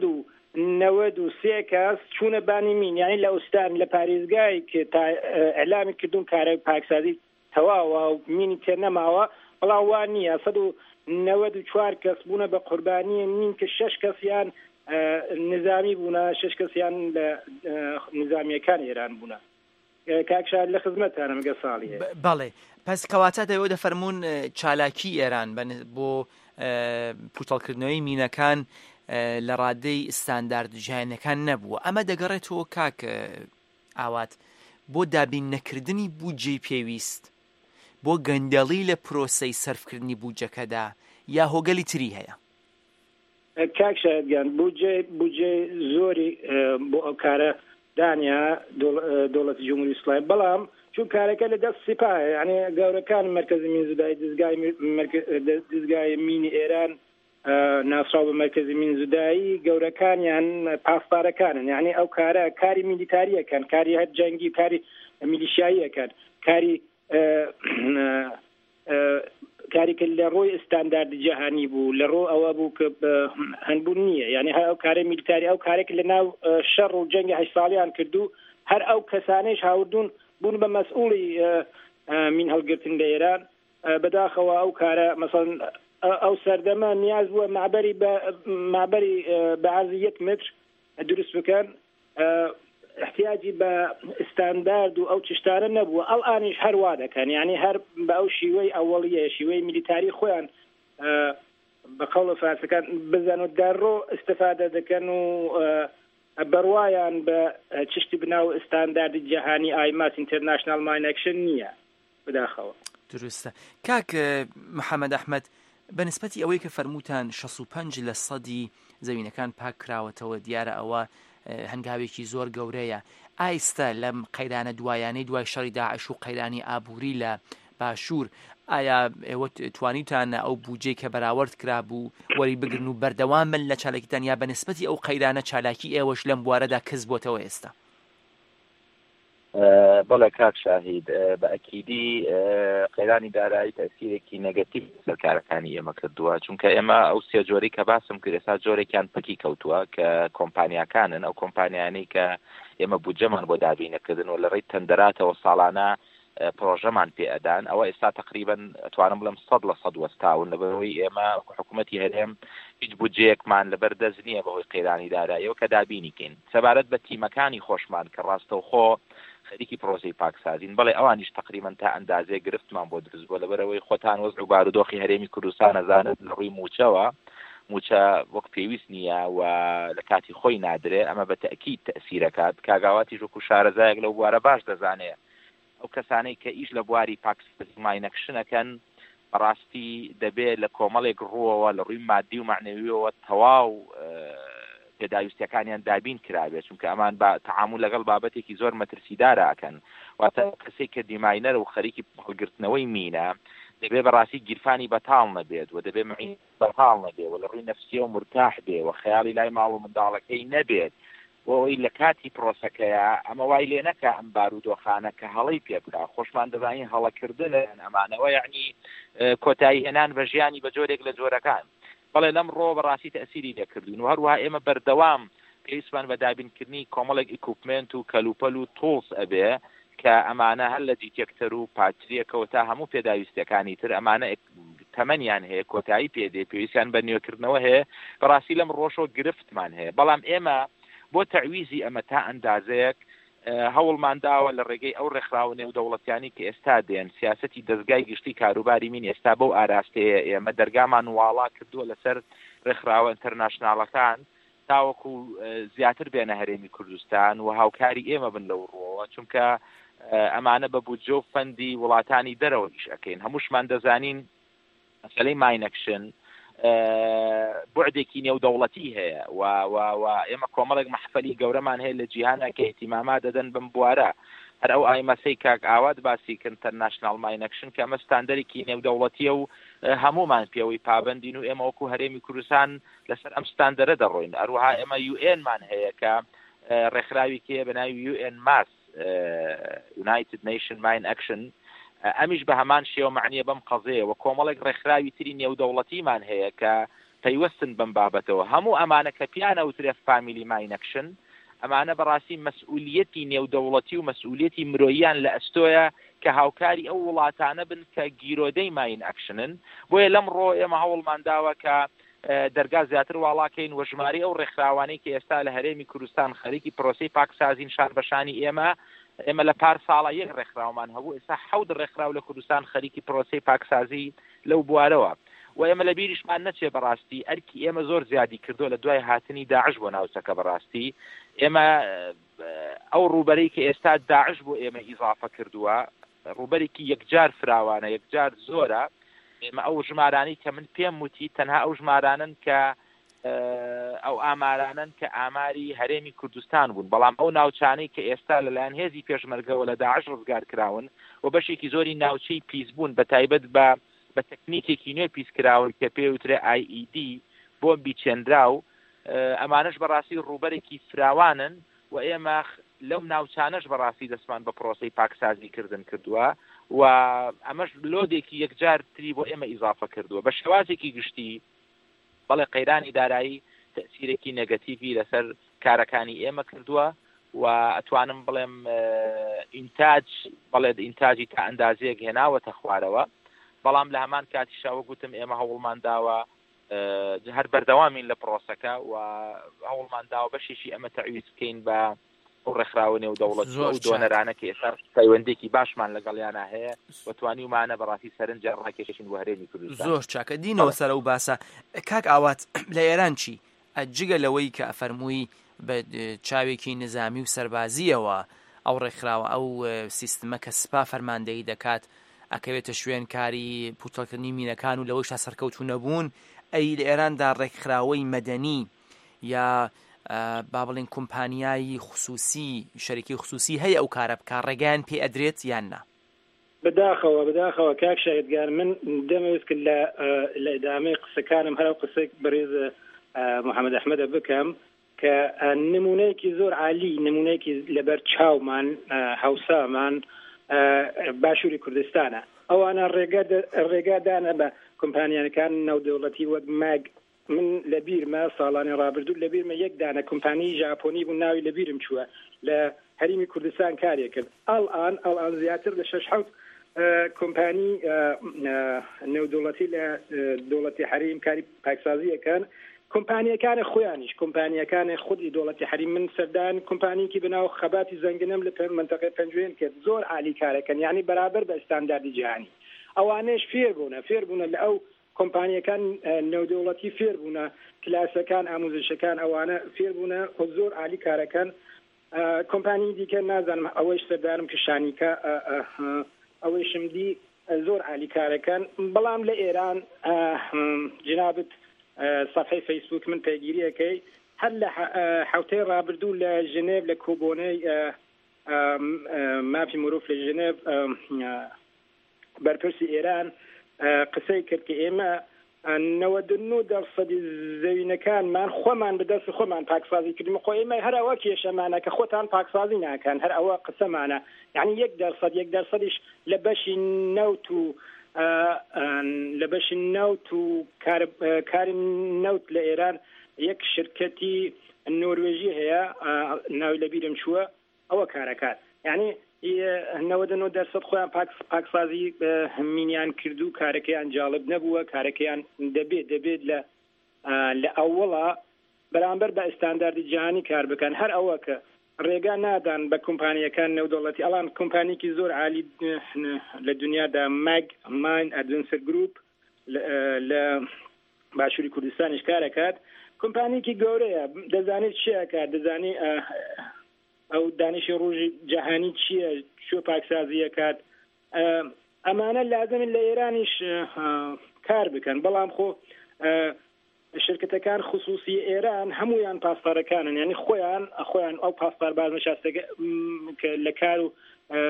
193 کەس چوونە بانی مین، یعنی لە ئوستان لە پارێزگای کە تا ئەعلامی کردوون کارە پاکسازی تەواوە و مینی تێ نەماوە، بەڵام وان نییە 194 کەس بوونە بە قوربانی مین کە 6 کەسیان نظامی بوونە، 6 کەسیان لە نظامیەکان ئێران بوونە. کاکشار لە خزمەتانم گە ساڵیە. بەڵێ پس کەواتە دەیەوە دەفەرمونون چالاکی ئێران بۆ پوتەڵکردنەوەی مینەکان لە ڕادەی ئستاندارد جیهانیەکان نەبووە. ئەمە دەگەڕێتەوە کاک ئاوات بۆ دابین نەکردنی بودجەی پێویست، بۆ گەندەڵی لە پرۆسەی سەرفکردنی بودجەکەدا، یا هۆگەلی تری هەیە؟ کاک شایدگان بودجێ زۆری بۆ ئەو کارە دانیا دەوڵەتی جمهوری ئیسلامی، بەڵام چون کارەکە لە دەست سپاه یعنی گەورەکان مرکزی مین زودایی دزگای مینی ئێران ناسراو بە مرکزی مین زودایی گەورەکانیان پاسدارەکانن، یعنی ئەو کارە کاری میلیتاریەکەن، کاری هەر جەنگی کاری میلیشیاییەکەن، کاریکە لە ڕۆی ئستانداردی جیهانی بوو، لە ڕۆ ئەوە بوو کە هەنبوون نییە، یعنی هەر ئەو کارە میلیتاری ئەو کارێک لە ناو شەڕ و جەنگی 8 ساڵیان کردو، هەر ئەو کەسانەیش هاوردون بوون بە مەسئوڵی مین هەڵگرتن لە ئێران. بەداخەوە ئەو کارە مەسەڵەن ئەو سەردەمە نیاز بووە معبەری بە عەرزی 1 متر دروست بکەن، احتیاجی بە ئستاندارد و ئەو تشتانە نەبووە. ئەڵئانیش هەروا دەکەن، یعنی هەر بە ئەو شیوەی ئەوەڵیە شیوەی میلیتاری خۆیان بە قەوڵە فارسەکان بزەن و دەڕۆ استفادە دەکەن و بەڕوایان بە چشتی بناو ئستانداردی جیهانی ئایماس ئینتەرناشنال ماین ئەکشن نییە بەداخەوە. دروستە. کاک محەممەد ئەحمەد بەنسبەتی ئەوەی کە فەرمووتان 65% زەوینەکان پاک کراوەتەوە، دیارە ئەوە هەنگاوێکی زۆر گەورەیە. ئایستا لەم قەیرانە دوایانەی دوای شەڕی داعش و قەیرانی ئابووری لە باشوور، ئایا ئێوە توانیتانە ئەو بودجەی کە بەراورد کرابوو وەری بگرن و بەردەوام بن لە چالاکیتان، یا بەنسبەتی ئەو قەیرانە چالاکی ئێوەش لەم بوارەدا کەس بۆتەوە ئێستا؟ بەڵێ کاک شاهید، بە ئەکیدی قەیرانی دارایی تەسیرێکی نەگەتیڤ سەرکارەکانی ئێمە کردووە، چونکە ئێمە ئەو سێ جۆری کە باسم کرد ئێستا جۆرێکیان پەکی کەوتووە کە کۆمپانیاکانن، ئەو کۆمپانیانەی کە ئێمە بودجەمان بۆ دابینەکردن و لە ڕێی تەندەراتەوە ساڵانە پرۆژەمان پێ ئەدان، ئەوە ئێستا تقریباً ئەتوانم بڵم 100% وەستاون، لەبەرەوەی ئێمە حکوومەتی هەرێم هیچ بودجەیەکمان لەبەر دەست نییە بەهۆی قەیرانی داراییەوە کە دابینیکەین. سەبارەت بە تیمەکانی خۆشمان کە ڕاستەوخۆ خەریکی پرۆسەی پاکسازین، بەڵێ ئەوانیش تقریباً تا ئەندازێ گرفتمان بۆ دروست بۆ، لەبەرەوەی خۆتان وەزع و بارودۆخی هەرێمی کوردستان ئەزانن لە ڕووی موچە وەک پێویست نییە و لە کاتی خۆی نادرێ، ئەمە بە تەئکید تەئسیرەکات. کاگاواتی ژوەکو شارەزایەک لەو بوارە باش دەزانێت ئەو کەسانەی کە ئیش لە بواری پاکسازی ماینەکشنەکەن بەڕاستی دەبێت لە کۆمەڵێک ڕووەوە لە ڕووی مادی و معنەویەوە تەواو پێداویستیەکانیان دابین کرابێت چونکە ئەمان بە تعامل لەگەڵ بابەتێکی زۆر مەترسیدارەکەن واتە کەسێک کە دیماینەر و خەریکی هەڵگرتنەوەی مینە دەبێ بەڕاستی گیرفانی بەتاڵ نەبێت و دەبێ معین بەتاڵ نەبێت و لە ڕووی نەفسیە و مرتاح بێ و خەیاڵی لای ماڵ و منداڵەکەی نەبێت بۆی لە کاتی پرۆسەکەیە ئەمە وای لێ نەکە ئەم بارودۆخانە کە هەڵی پێ بکە خۆشمان دەزانین هەڵەکردنن ئەمانەوە یعنی کۆتایی هێنان بە ژیانی بە جۆرێک لە جۆرەکان بەڵێ لەم ڕۆ بەڕاستی تەسیری لێکردوین و هەروەها ئێمە بەردەوام پێویستمان بە دابینکردنی کۆمەڵێک ئیکوپمنت و کەلوپەل و تۆڵس ئەبێ کە ئەمانە هەر لە جیتێکتەر و پاتریەکەوە تا هەموو پێداویستەکانی تر ئەمانە تەمەنیان هەیە کۆتایی پێدێ پێویستیان بە نوێکردنەوە هەیە بەڕاستی لەم ڕۆژۆ گرفتمان هەیە بەڵام ئێمە بۆ تەعویزی ئەمە تا ئەندازەیەک هەوڵمانداوە لە ڕێگەی ئەو ڕێکخراوە نێودەوڵەتیانی کە ئێستا دێن سیاسەتی دەستگای گشتی کاروباری مین ئێستا بەو ئاراستەیە ئێمە دەرگامان واڵا کردووە لەسەر ڕێکخراوە ئینتەرناشناڵەکان تاوەکو زیاتر بێنە هەرێمی کوردستان و هاوکاری ئێمە بن لەو ڕۆوە چونکە ئەمانە بە بودجە و فەندی وڵاتانی دەرەوە ئیش ئەەکەین هەمووشمان دەزانین مەسەلەی ماینەکشن بعدێکی نێودەوڵەتی هەیە و ئێمە کۆمەڵێک مەحفەلی گەورەمان هەیە لە جیهانە کە ئیتیماما دەدەن بم بوارە هەر ئەو ئایمەسەی کاک ئاوات باسی کرد ئینتەرناشنال ماینەکشن کە ئەمە ستاندەرێکی نێودەوڵەتیە و هەمومان پێوەی پابندین و ئێمە وەکو هەرێمی کوردستان لەسەر ئەم ستاندەرە دەڕۆین ئەروەها ئێمە UN مان هەیە کە ڕێکخراوی کێ بە ناوی UN MAS United Nation Mine Action ئەمیش بە هەمان شێوە معنیە بەم قەزەیە و کۆمەڵێک ڕێکخراوی تری نێودەوڵەتیمان هەیە کە پەیوەستن بم بابەتەوە هەموو ئەمانە کە پیانە وترێ فامیلی ماینەکشن ئەمانە بەڕاستی مەسئولیەتی نێودەوڵەتی و مەسئولیەتی مرۆییان لە ئەستۆیە کە هاوکاری ئەو وڵاتانە بن کە گیرۆدەی ماین ئەکشنن بۆیە لەم ڕۆ ئێمە هەوڵمانداوە کە دەرگا زیاتر واڵاکەین و ژماری ئەو ڕێکخراوانەی کە ئێستا لە هەرێمی کوردستان خەریکی پرۆسەی پاکسازین شار بەشانی ئێمە لە پار ساڵە یەک ڕێکخراومان هەبوو ئێستا 7 ڕێکخراو لە کوردستان خەریکی پرۆسەی پاکسازی لەو بوارەوە و ئێمە لە بیریشمان نەچێ بەڕاستی ئەرکی ئێمە زۆر زیادی کردو لە دوای هاتنی داعش بۆ ناوچەکە بەڕاستی ئێمە ئەو ڕوبەرەی کە ئێستا داعش بۆ ئێمە ئیضافە کردووە ڕوبەرێکی یەکجار فراوانە یەکجار زۆرە ئێمە ئەو ژمارانی کە من پێم وتی تەنها ئەو ژمارانن کە ئەو ئامارانن کە ئاماری هەرێمی کوردستان بوون بەڵام ئەو ناوچانەی کە ئێستا لەلایەن هێزی پێشمەرگەوە لە داعش ڕزگار کراون و بەشێکی زۆری ناوچەی پیس بوون بە تایبەت بە تەکنیکێکی نوێ پیسکراون کە پێوترێ IED بۆمبی چێنراو ئەمانش بەڕاستی ڕوبەرێکی فراوانن و ئێمە لەو ناوچانەش بەڕاستی دەستمان بە پرۆسەی پاکسازی کردن کردووە و ئەمەش لۆدێکی یەکجار تری بۆ ئێمە ئیضافە کردووە بە شێوازێکی گشتی بەڵێ قەیرانی دارایی تەسیرێکی نەگەتیڤی لەسەر کارەکانی ئێمە کردووە و ئەتوانم بڵێم ئینتاجی تا ئەندازەیەک هێناوەتە خوارەوە بەڵام لە هەمان کاتیشاوە گوتم ئێمە هەوڵمان داوە هەر بەردەوامین لە پرۆسەکە و هەوڵمان داوە بەشێکی ئەمە تەعویز بکەین بە ڕێکخراوە نێودەوڵەتی و دۆنەرانە کە ئێستا پەیوەندێکی باشمان لەگەڵیانە هەیە وتوانیمانە بەڕاستی سەرنجە ڕاکێشین و هەرێمی کوردستان زۆر چاکە دینەوە سەر و باسە کاک ئاوات لە ئێران چی ئەجگە لەوەی کە ئەفەرمووی بە چاوێکی نظامی و سەربازیەوە ئەو ڕێکخراوە ئەو سیستمە کە سپا فەرماندەی دەکات ئەکەوێتە شوێن کاری پوتەکردنی مینەکان و لەوەی تا سەرکەوتو نەبوون ئەی لە ئێراندا ڕێکخراوەی مەدەنی یا با بڵێن کۆمپانیایی خصوصی شەریکی خصوصی هەیە ئەو کارە بکە ڕێگەیان پێ ئەدرێت یان نا بەداخەوە کاک شاهدگار من دەمەویست کرد لە ئیدامەی قسەکانم هەر قسەی بەڕێز محەممەد ئەحمەدە بکەم کە نمونەیەکی زۆر عالی نمونەیەکی لەبەر چاومان هەوسامان باشووری کوردستانە ئەوانە ڕێگادانە بە کۆمپانیانەکان ناودەوڵەتی وەک ماگ من لەبیرمە ساڵانی ڕابردوو لەبیرمە یەک دانە کۆمپانی ژاپۆنی بوو ناوی لەبیرم چووە لە هەرێمی کوردستان کارێک کرد ئەڵان زیاتر لە 6 کۆمپانی نێودەوڵەتی لە دەوڵەتی حریم کاری پاکسازیەکان کۆمپانیەکانە خۆیانیش کۆمپانیەکانی خودی دەوڵەتی حریم من سەردان کۆمپانیکی بناو خەباتی زەنگنم لە منتەقەی پەنجوێن کرد زۆر عالی کارەکەن یعنی بەرابەر بە ئستانداردی جیهانی ئەوانەش فێر بوونە لە ئەو کۆمپانیەکان نێودەوڵەتی فێر بوونە کلاسەکان ئاموزشەکان ئەوانە فێر بوونە خۆ زۆر عالی کارەکەن کۆمپانی دیکە نازانم ئەوەی سەردارم کە شانیکە ئەوەی شمدی زۆر عالی کارەکەن بەڵام لە ئێران جنابت صفحەی فەیسبوک من پێگیریەکەی هەر لە حوتەی ڕابردوو لە ژنێڤ لە کۆبۆنەی مافی مرۆڤ لە ژنێڤ بەرپرسی ئێران قسەی کرد کە ئێمە 99% زەوینەکانمان خۆمان بەدەست خۆمان پاکسازی کردیم خۆ ئێمە هەر ئەوە کێشەمانە کە خۆتان پاکسازی ناکەن هەر ئەوە قسەمانە یعنی 1% لە بەشی نەوت و لە بەشی نەوت و کاری نەوت لە ئێران یەک شرکەتی نۆروێژی هەیە ناوی لەبیرم چووە ئەوە کارەکات یعنی 99% خۆیان پاکسازی مینیان کردو کارەکەیان جاڵب نەبووە کارەکەیان دەبێت لە ئەوڵە بەرامبەر بە ئستانداردی جیهانی کار بکەن هەر ئەوە کە ڕێگا نادان بە کۆمپانیەکان نێودەوڵەتی ئەڵان کۆمپانیکی زۆر عالی لە دنیادا ماین ئەدڤنسەر گروپ لە باشووری کوردستانیش کارەکات کۆمپانیکی گەورەیە دەزانێت چیەکات دەزانی ئەو دانیشی ڕۆژی جەهانی چییە چۆ پاکسازیەکات ئەمانە لازمن لە ئێرانیش کار بکەن بەڵام خۆ شرکتەکان خصوصی ئێران هەمویان پاسپارەکانن یعنی خۆیان ئەو پاسپار بازنشاستەکە کە لە کار و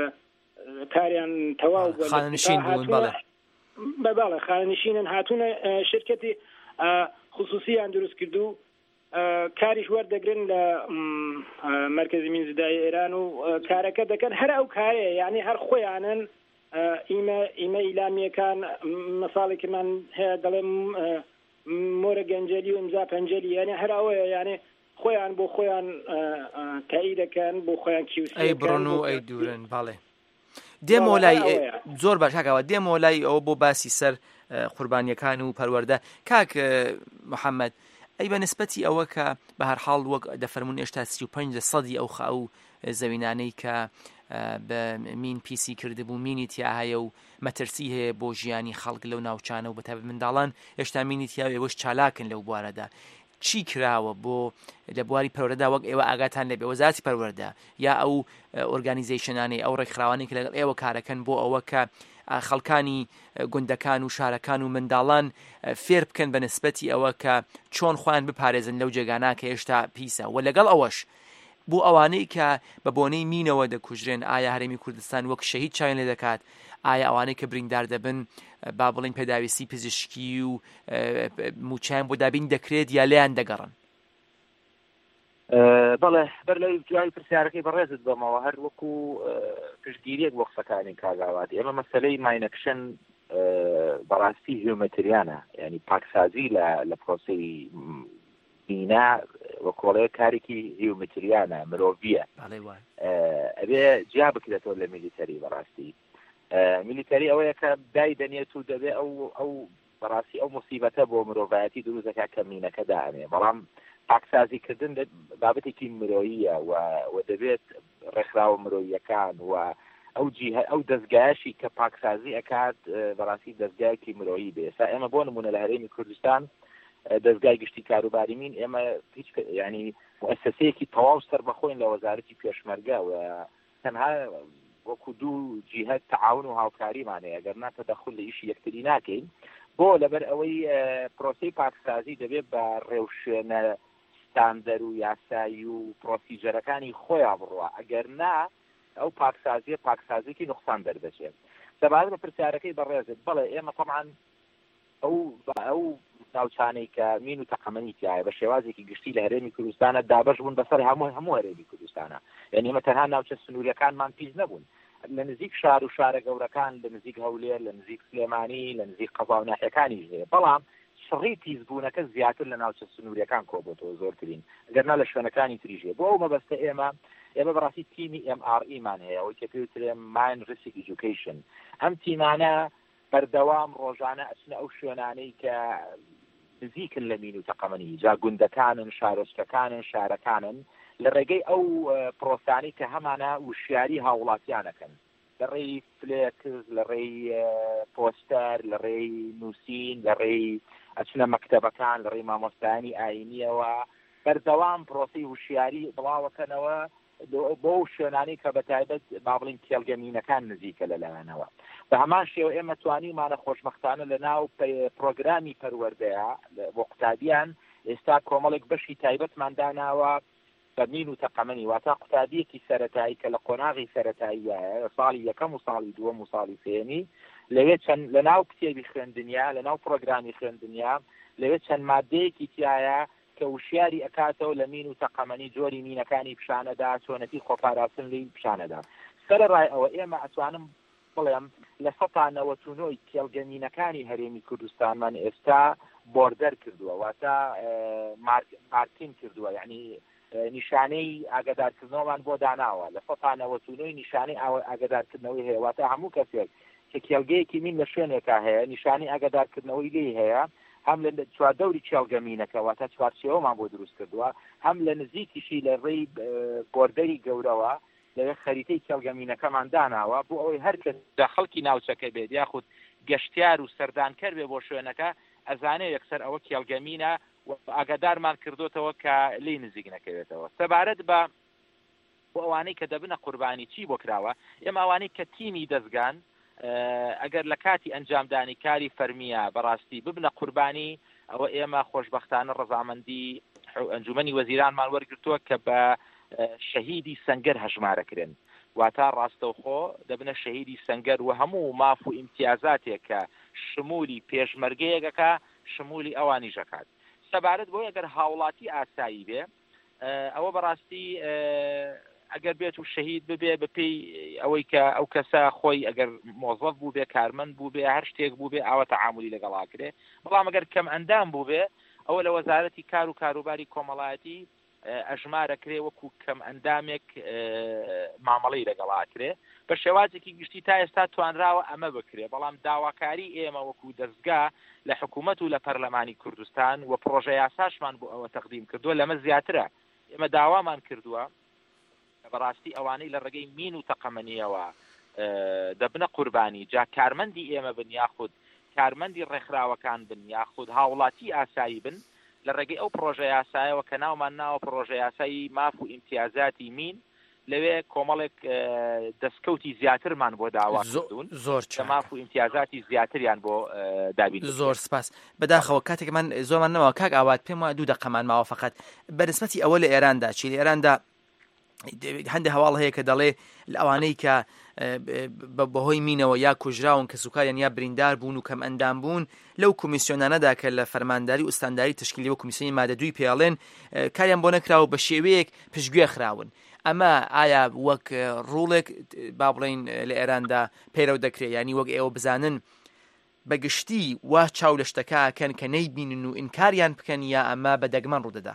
کاریان تەواو خانەنشین بوون بەڵێ خانەنشینن هاتوونە شرکەتی خصوصیان دروست کردو کاریش وەردەگرن لە مرکزی میزدای ئێران و کارەکە دەکەن هەر ئەو کارەیە یعنی هەر خۆیانن ئیمە ئیلامیەکان مەساڵێکمان هەیە دەڵێم مۆرە گەنجەلی و ئیمزا پەنجەلی یعنی هەر ئەوەیە یعنی خۆیان بۆ خۆیان تایی دەکەن بۆ خۆیان کیوسی ئەی بڕن و ئەی دوورن باڵێ دێمەوە لای زۆر باش کاکەوە دێمەوە لای ئەوە بۆ باسی سەر قوربانیەکان و پەروەردە کاک محەممەد ئەی بە نسبەتی ئەوە کە بە هەر حاڵ وەک دەفەرمونون ئێشتا 35% ئەو زەوینانەی کە بە مین پیسی کردبوو مینی تیا هەیە و مەترسی هەیە بۆ ژیانی خەڵک لەو ناوچانە و بەتابەت منداڵان هێشتا مینی تیا ئێوەش چالاکن لەو بوارەدا چی کراوە بۆ لە بواری پەروەردە وەک ئێوە ئاگاتان لەبێ وەزارەتی پەروەردە یا ئەو ئۆرگانیزیشنانەی ئەو ڕێکخراوانی کە لەگەڵ ئێوە کارەکەن بۆ ئەوە کە خەڵکانی گوندەکان و شارەکان و منداڵان فێر بکەن بە نسبەتی ئەوە کە چۆن خۆیان بپارێزن لەو جێگانە کە هێشتا پیسە و لەگەڵ ئەوەش بۆ ئەوانەی کە بە بۆنەی مینەوە دەکوژرێن ئایا هەرێمی کوردستان وەک شەهید چاویان لێ دەکات ئایا ئەوانەی کە بریندار دەبن با بڵین پێداویستی پزیشکی و موچیان بۆ دابین دەکرێت یا لێیان دەگەڕن بەڵێ بەر لەوی جوای پرسیارەکەی بەڕێزت بەمەوە هەر وەکو پشتگیریەک بۆ قسەکانی کاگاوات ئێمە مەسەلەی ماینەکشن بەڕاستی هیومەتریانە یعنی پاکسازی لە پرۆسی بینا وە کۆڵەیە کارێکی هیومەتریانە مرۆڤیە ئەبێ جیا بکرێتەوە لە میلیتەری بەڕاستی میلیتەری ئەوەیە کە دای دەنێت و دەبێ ئەو بەڕاستی ئەو مصیبەتە بۆ مرۆڤایەتی دروستەکە کە مینەکە دامێ بەڵام پاکسازیکردن بابەتێکی مرۆییە و دەبێت ڕێکخراوە مرۆییەکان و ئەو دەستگایشی کە پاکسازی ئەکات بەڕاستی دەستگایەکی مرۆیی بێ ئێستا ئێمە بۆ نمونە لە هەرێمی کوردستان دەستگای گشتی کاروباری مین ئێمە هیچ ینی مؤسسەیەکی تەواو سەربەخۆین لە وەزارەتی پێشمەرگە و تەنها وەکو دوو جیهەت تەعاون و هاوکاریمانەیە ئەگەر نا تەدەخل لە ئیشی یەکتری ناکەین بۆ لەبەر ئەوەی پرۆسەی پاکسازی دەبێت بە ڕێوشێنە ستاندەر و یاسایی و پرۆسیجەرەکانی خۆیان بڕوە ئەگەر نا ئەو پاکسازیکی نوقسان دەردەچێت سەبارەت بە پرسیارەکەی بەڕێزت بەڵێ ئێمە تەمعان ئەو ناوچانەی کە مین و تەقەمەنیتیایە بە شێوازێکی گشتی لە هەرێمی کوردستانە دابەش بوون بەسەر هەموو هەرێمی کوردستانە یعنی ئێمە تەنها ناوچە سنووریەکانمان پیس نەبوون لە نزیک شار و شارە گەورەکان لە نزیک هەولێر لە نزیک سلێمانی لە نزیک قەزا و ناحیەکانیش هەیە بەڵام شڕی پیسبوونەکە زیاتر لە ناوچە سنووریەکان کۆبووەوە زۆرترین ئەگەرنا لە شوێنەکانی تریژێ بۆ ئەو مەبەستە ئێمە بەڕاستی تیمی MRE مان هەیە ئەوەی کە پێوترێ ماین ریسک ئیدوکیشن ئەم تیمانە بەردەوام ڕۆژانە ئەچنە ئەو شوێنانەی کە نزیکن لە مین و تەقەمەنی جا گوندەکانن شارۆچکەکانن شارەکانن لە ڕێگەی ئەو پرۆسانی کە هەمانە وشیاری هاوڵاتیانەکەن لە ڕێی فلێکس لە ڕێی پۆستەر لە ڕێی نووسین لە ڕێی ئەچنە مەکتەبەکان لە ڕێی مامۆستایانی ئاینیەوە بەردەوام پرۆسی وشیاری بڵاوەکەنەوە بۆ شوێنانی کە بەتایبەت با بڵین کێڵگەمینەکان نزیکە لەلایەنەوە بە هەمان شێوە ئێمە توانیمانە خۆشبەختانە لە ناو پرۆگرامی پەروەردەیە بۆ قوتابیان ئێستا کۆمەڵێک بەشی تایبەتمانداناوە بە مین و تەقەمەنی واتە قوتابیەکی سەرەتایی کە لە قۆناغی سەرەتاییە ساڵی یەکەم و ساڵی دووەم و ساڵی سێمی لەوێ چەند لە ناو کتێبی خوێندنیا لە ناو پرۆگرامی خوێندنیا لەوێ چەند مادەیەکی تایە کە وشیاری ئەکاتەوە لە مین و تەقەمەنی جۆری مینەکانی پیشانەدا چۆنەتی خۆپاراستن لی پیشانەدا سەرەڕای ئەوە ئێمە ئەتوانم بڵێم لە 1990 کێڵگەمینەکانی هەرێمی کوردستانمان ئێستا بۆردەر کردووە واتە مارکین کردووە یعنی نیشانەی ئاگادارکردنەوەمان بۆ داناوە لە 1990 نیشانەی ئاگادارکردنەوەی هەیە واتە هەموو کەسێک کە کێڵگەیەکی مین لە شوێنێکە هەیە نیشانەی ئاگادارکردنەوەی لێ هەیە هەم لە چواردەوری کێڵگەمینەکە واتە چوارچێوەمان بۆ دروست کردووە هەم لە نزیکیشی لە ڕێی بۆردەری گەورەوە لەوێ خەریتەی کێڵگەمینەکەمان داناوە بۆ ئەوەی هەر کەس داخەڵکی ناوچەکە بێت یاخود گەشتیار و سەردانکەر بێ بۆ شوێنەکە ئەزانێ یەکسەر ئەوە کێڵگەمینە ئاگادارمان کردوتەوە کە لی نزیک نەکەوێتەوە سەبارەت بە بۆ ئەوانەی کە دەبنە قوربانی چی بۆ کراوە ئێمە ئەوانەی کە تیمی دەستگان ئەگەر لە کاتی ئەنجامدانی کاری فەرمیە بەڕاستی ببنە قوربانی ئەوە ئێمە خۆشبەختانە ڕەزامەندی ئەنجومەنی وەزیرانمان وەرگرتووە کە بە شەهیدی سەنگەر هەژمارەکرێن واتە ڕاستەوخۆ دەبنە شەهیدی سەنگەر و هەموو ماف و ئیمتیازاتێک کە شمولی پێشمەرگەیەکەکە شمولی ئەوانی ژەکات سەبارەت بۆ ئەگەر هاوڵاتی ئاسایی بێ ئەوە بەڕاستی ئەگەر بێت و شەهید ببێ بەپێی ئەوەی کە ئەو کەسە خۆی ئەگەر مۆزەف بوو بێ کارمەند بوو بێ هەر شتێک بوو بێ ئەوە تەعاملی لەگەڵاکرێ بەڵام ئەگەر کەم ئەندام بوو بێ ئەوە لە وەزارەتی کار و کاروباری کۆمەڵایەتی ئەژمارەکرێ وەکو کەم ئەندامێک مامەڵەی لەگەڵاکرێ بە شێوازێکی گشتی تا ئێستا توانراوە ئەمە بکرێ بەڵام داواکاری ئێمە وەکو دەستگا لە حکوومەت و لە پەرلەمانی کوردستان و پرۆژە یاساشمان بۆ ئەوە تەقدیم کردووە لەمە زیاترە ئێمە داوامان کردووە بەڕاستی ئەوانەی لە ڕێگەی مین و تەقەمەنیەوە دەبنە قوربانی جا کارمەندی ئێمە بن یاخود کارمەندی ڕێکخراوەکان بن یاخود هاوڵاتی ئاسایی بن لە ڕێگەی ئەو پرۆژە یاسایەوە کە ناومان ناوە پرۆژە یاسایی ماف و ئیمتیازاتی مین لەوێ کۆمەڵێک دەستکەوتی زیاترمان بۆ داوا کردوون زۆر ماف و ئیمتیازاتی زیاتریان بۆ دابین زۆر سپاس بەداخەوە کاتێک من زۆرمان نەوە کاک ئاوات پێم وایە 2 دقەمان ماوە فقط بەنسبەتی ئەوە لە ئێراندا چی لە ئێراندا هەندێک هەواڵ هەیە کە دەڵێ لە ئەوانەی کە بەهۆی مینەوە یا کوژراون کە سوکاریان یا بریندار بوون و کەم ئەندام بوون لەو کۆمیسیۆنانەدا کە لە فەرمانداری و ئوستانداری تشکیلی و کۆمیسیۆنی مادە 2 پێڵێن کاریان بۆ نەکراوە بە شێوەیەک پشتگوێ خراون ئەمە ئایا وەک ڕوڵێک با بڵێن لە ئێراندا پەیڕەو دەکرێت ینی وەک ئێوە بزانن بەگشتی وا چاو لە شتەکەکەن کە نەیبینن و ئینکاریان بکەن یا ئەمە بە دەگمەن ڕوودەدا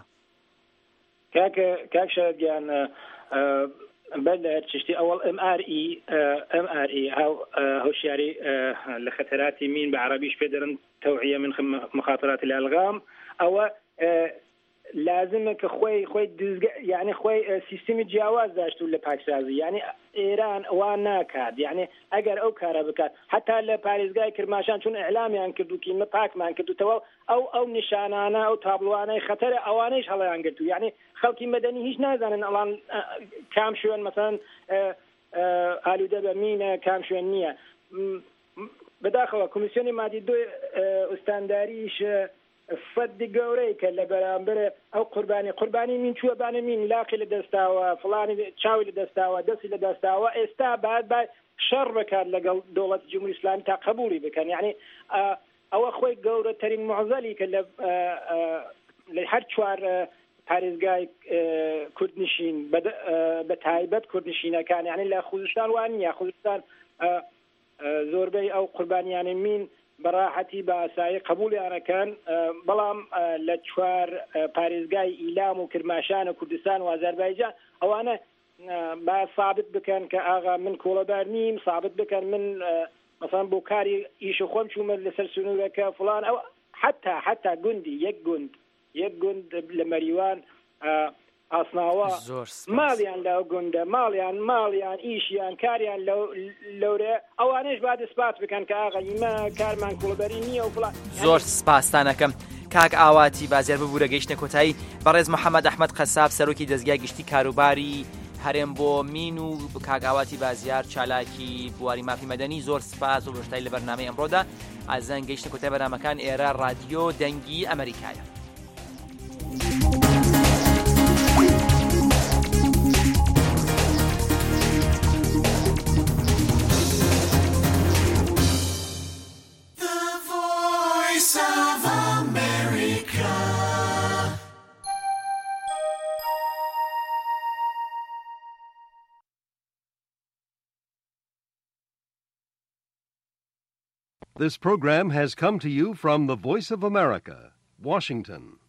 کاک شایدیان بەل چشتی ئەوڵ MRE هۆشیاری لە خەتەراتی مین بە عربیش پێ دەرن تەوعیە من مخاطرات الألغام ئەوە لازمە کە خۆی یعنی خۆی سیستمی جیاواز داشت و لە پاکسازی یعنی ئێران ئەوان ناکات یعنی ئەگەر ئەو کارە بکات حتا لە پارێزگای کرماشان چون ئەعلامیان کردو کیمە پاکمان کردوتەوە ئەو نیشانانە ئەو تابلوانەی خەتەرە ئەوانەیش هەڵیان گرتو یعنی خەڵکی مەدەنی هیچ نازانن ئەڵان کام شوێن مەسەن ئالوودە بە مینە کام شوێن نییە بەداخەوە کۆمیسیۆنی مادی 2 ئوستانداریش فەردی گەورەی کە لە بەرامبەر ئەو قوربانی مین چووەبانە مین لاقی لە دەستاوە فڵانی چاوی لە دەستاوە دەستی لە دەستاوە ئێستا بعد شەڕ بکات لەگەڵ دەوڵەتی جمهوری ئیسلامی تا قبولی بکەن یعنی ئەوە خۆی گەورەترین معضەلی کە لە هەر چوار پارێزگای کوردنشین بە تایبەت کوردنشینەکان یعنی لە خوزستان وان نیە خوزستان زۆربەی ئەو قوربانیانی مین بەڕاحەتی بە ئاسایی قبولیانەکەن بەڵام لە چوار پارێزگای ئیلام و کرماشان و کوردستان و ئازەربایجان ئەوانە با ثابت بکەن کە ئاغا من کۆڵەبار نیم ثابت بکەن من مثلا بۆ کاری ئیش خۆم چوومە لەسەر سنوورەکە فڵان ئەو حتا گوندی یەک گوند لە مەریوان ئاسناوە ماڵیان لەو گوندە ماڵیان ئیشیان کاریان لەورێ ئەوانش با دەسپات بکەن کە ئاغا ئیمە کارمان کوڵەبەری نییە و فڵان زۆر سپاسانەکەم کاک ئاواتی بازیار ببوورە گەیشتە کۆتایی بەڕێز محەممەد ئەحمەد قەساب سەرۆکی دەستگای گشتی کاروباری هەرێم بۆ مین و کاک ئاواتی بازیار چالاکی بواری مافی مەدەنی زۆر سپاس و بەشداری لە بەرنامەی ئەمڕۆدا ئازان گەیشتە کۆتای بەرنامەکان ئێرە ڕادیۆ دەنگی ئەمریکایە. This program has come to you from the Voice of America, Washington.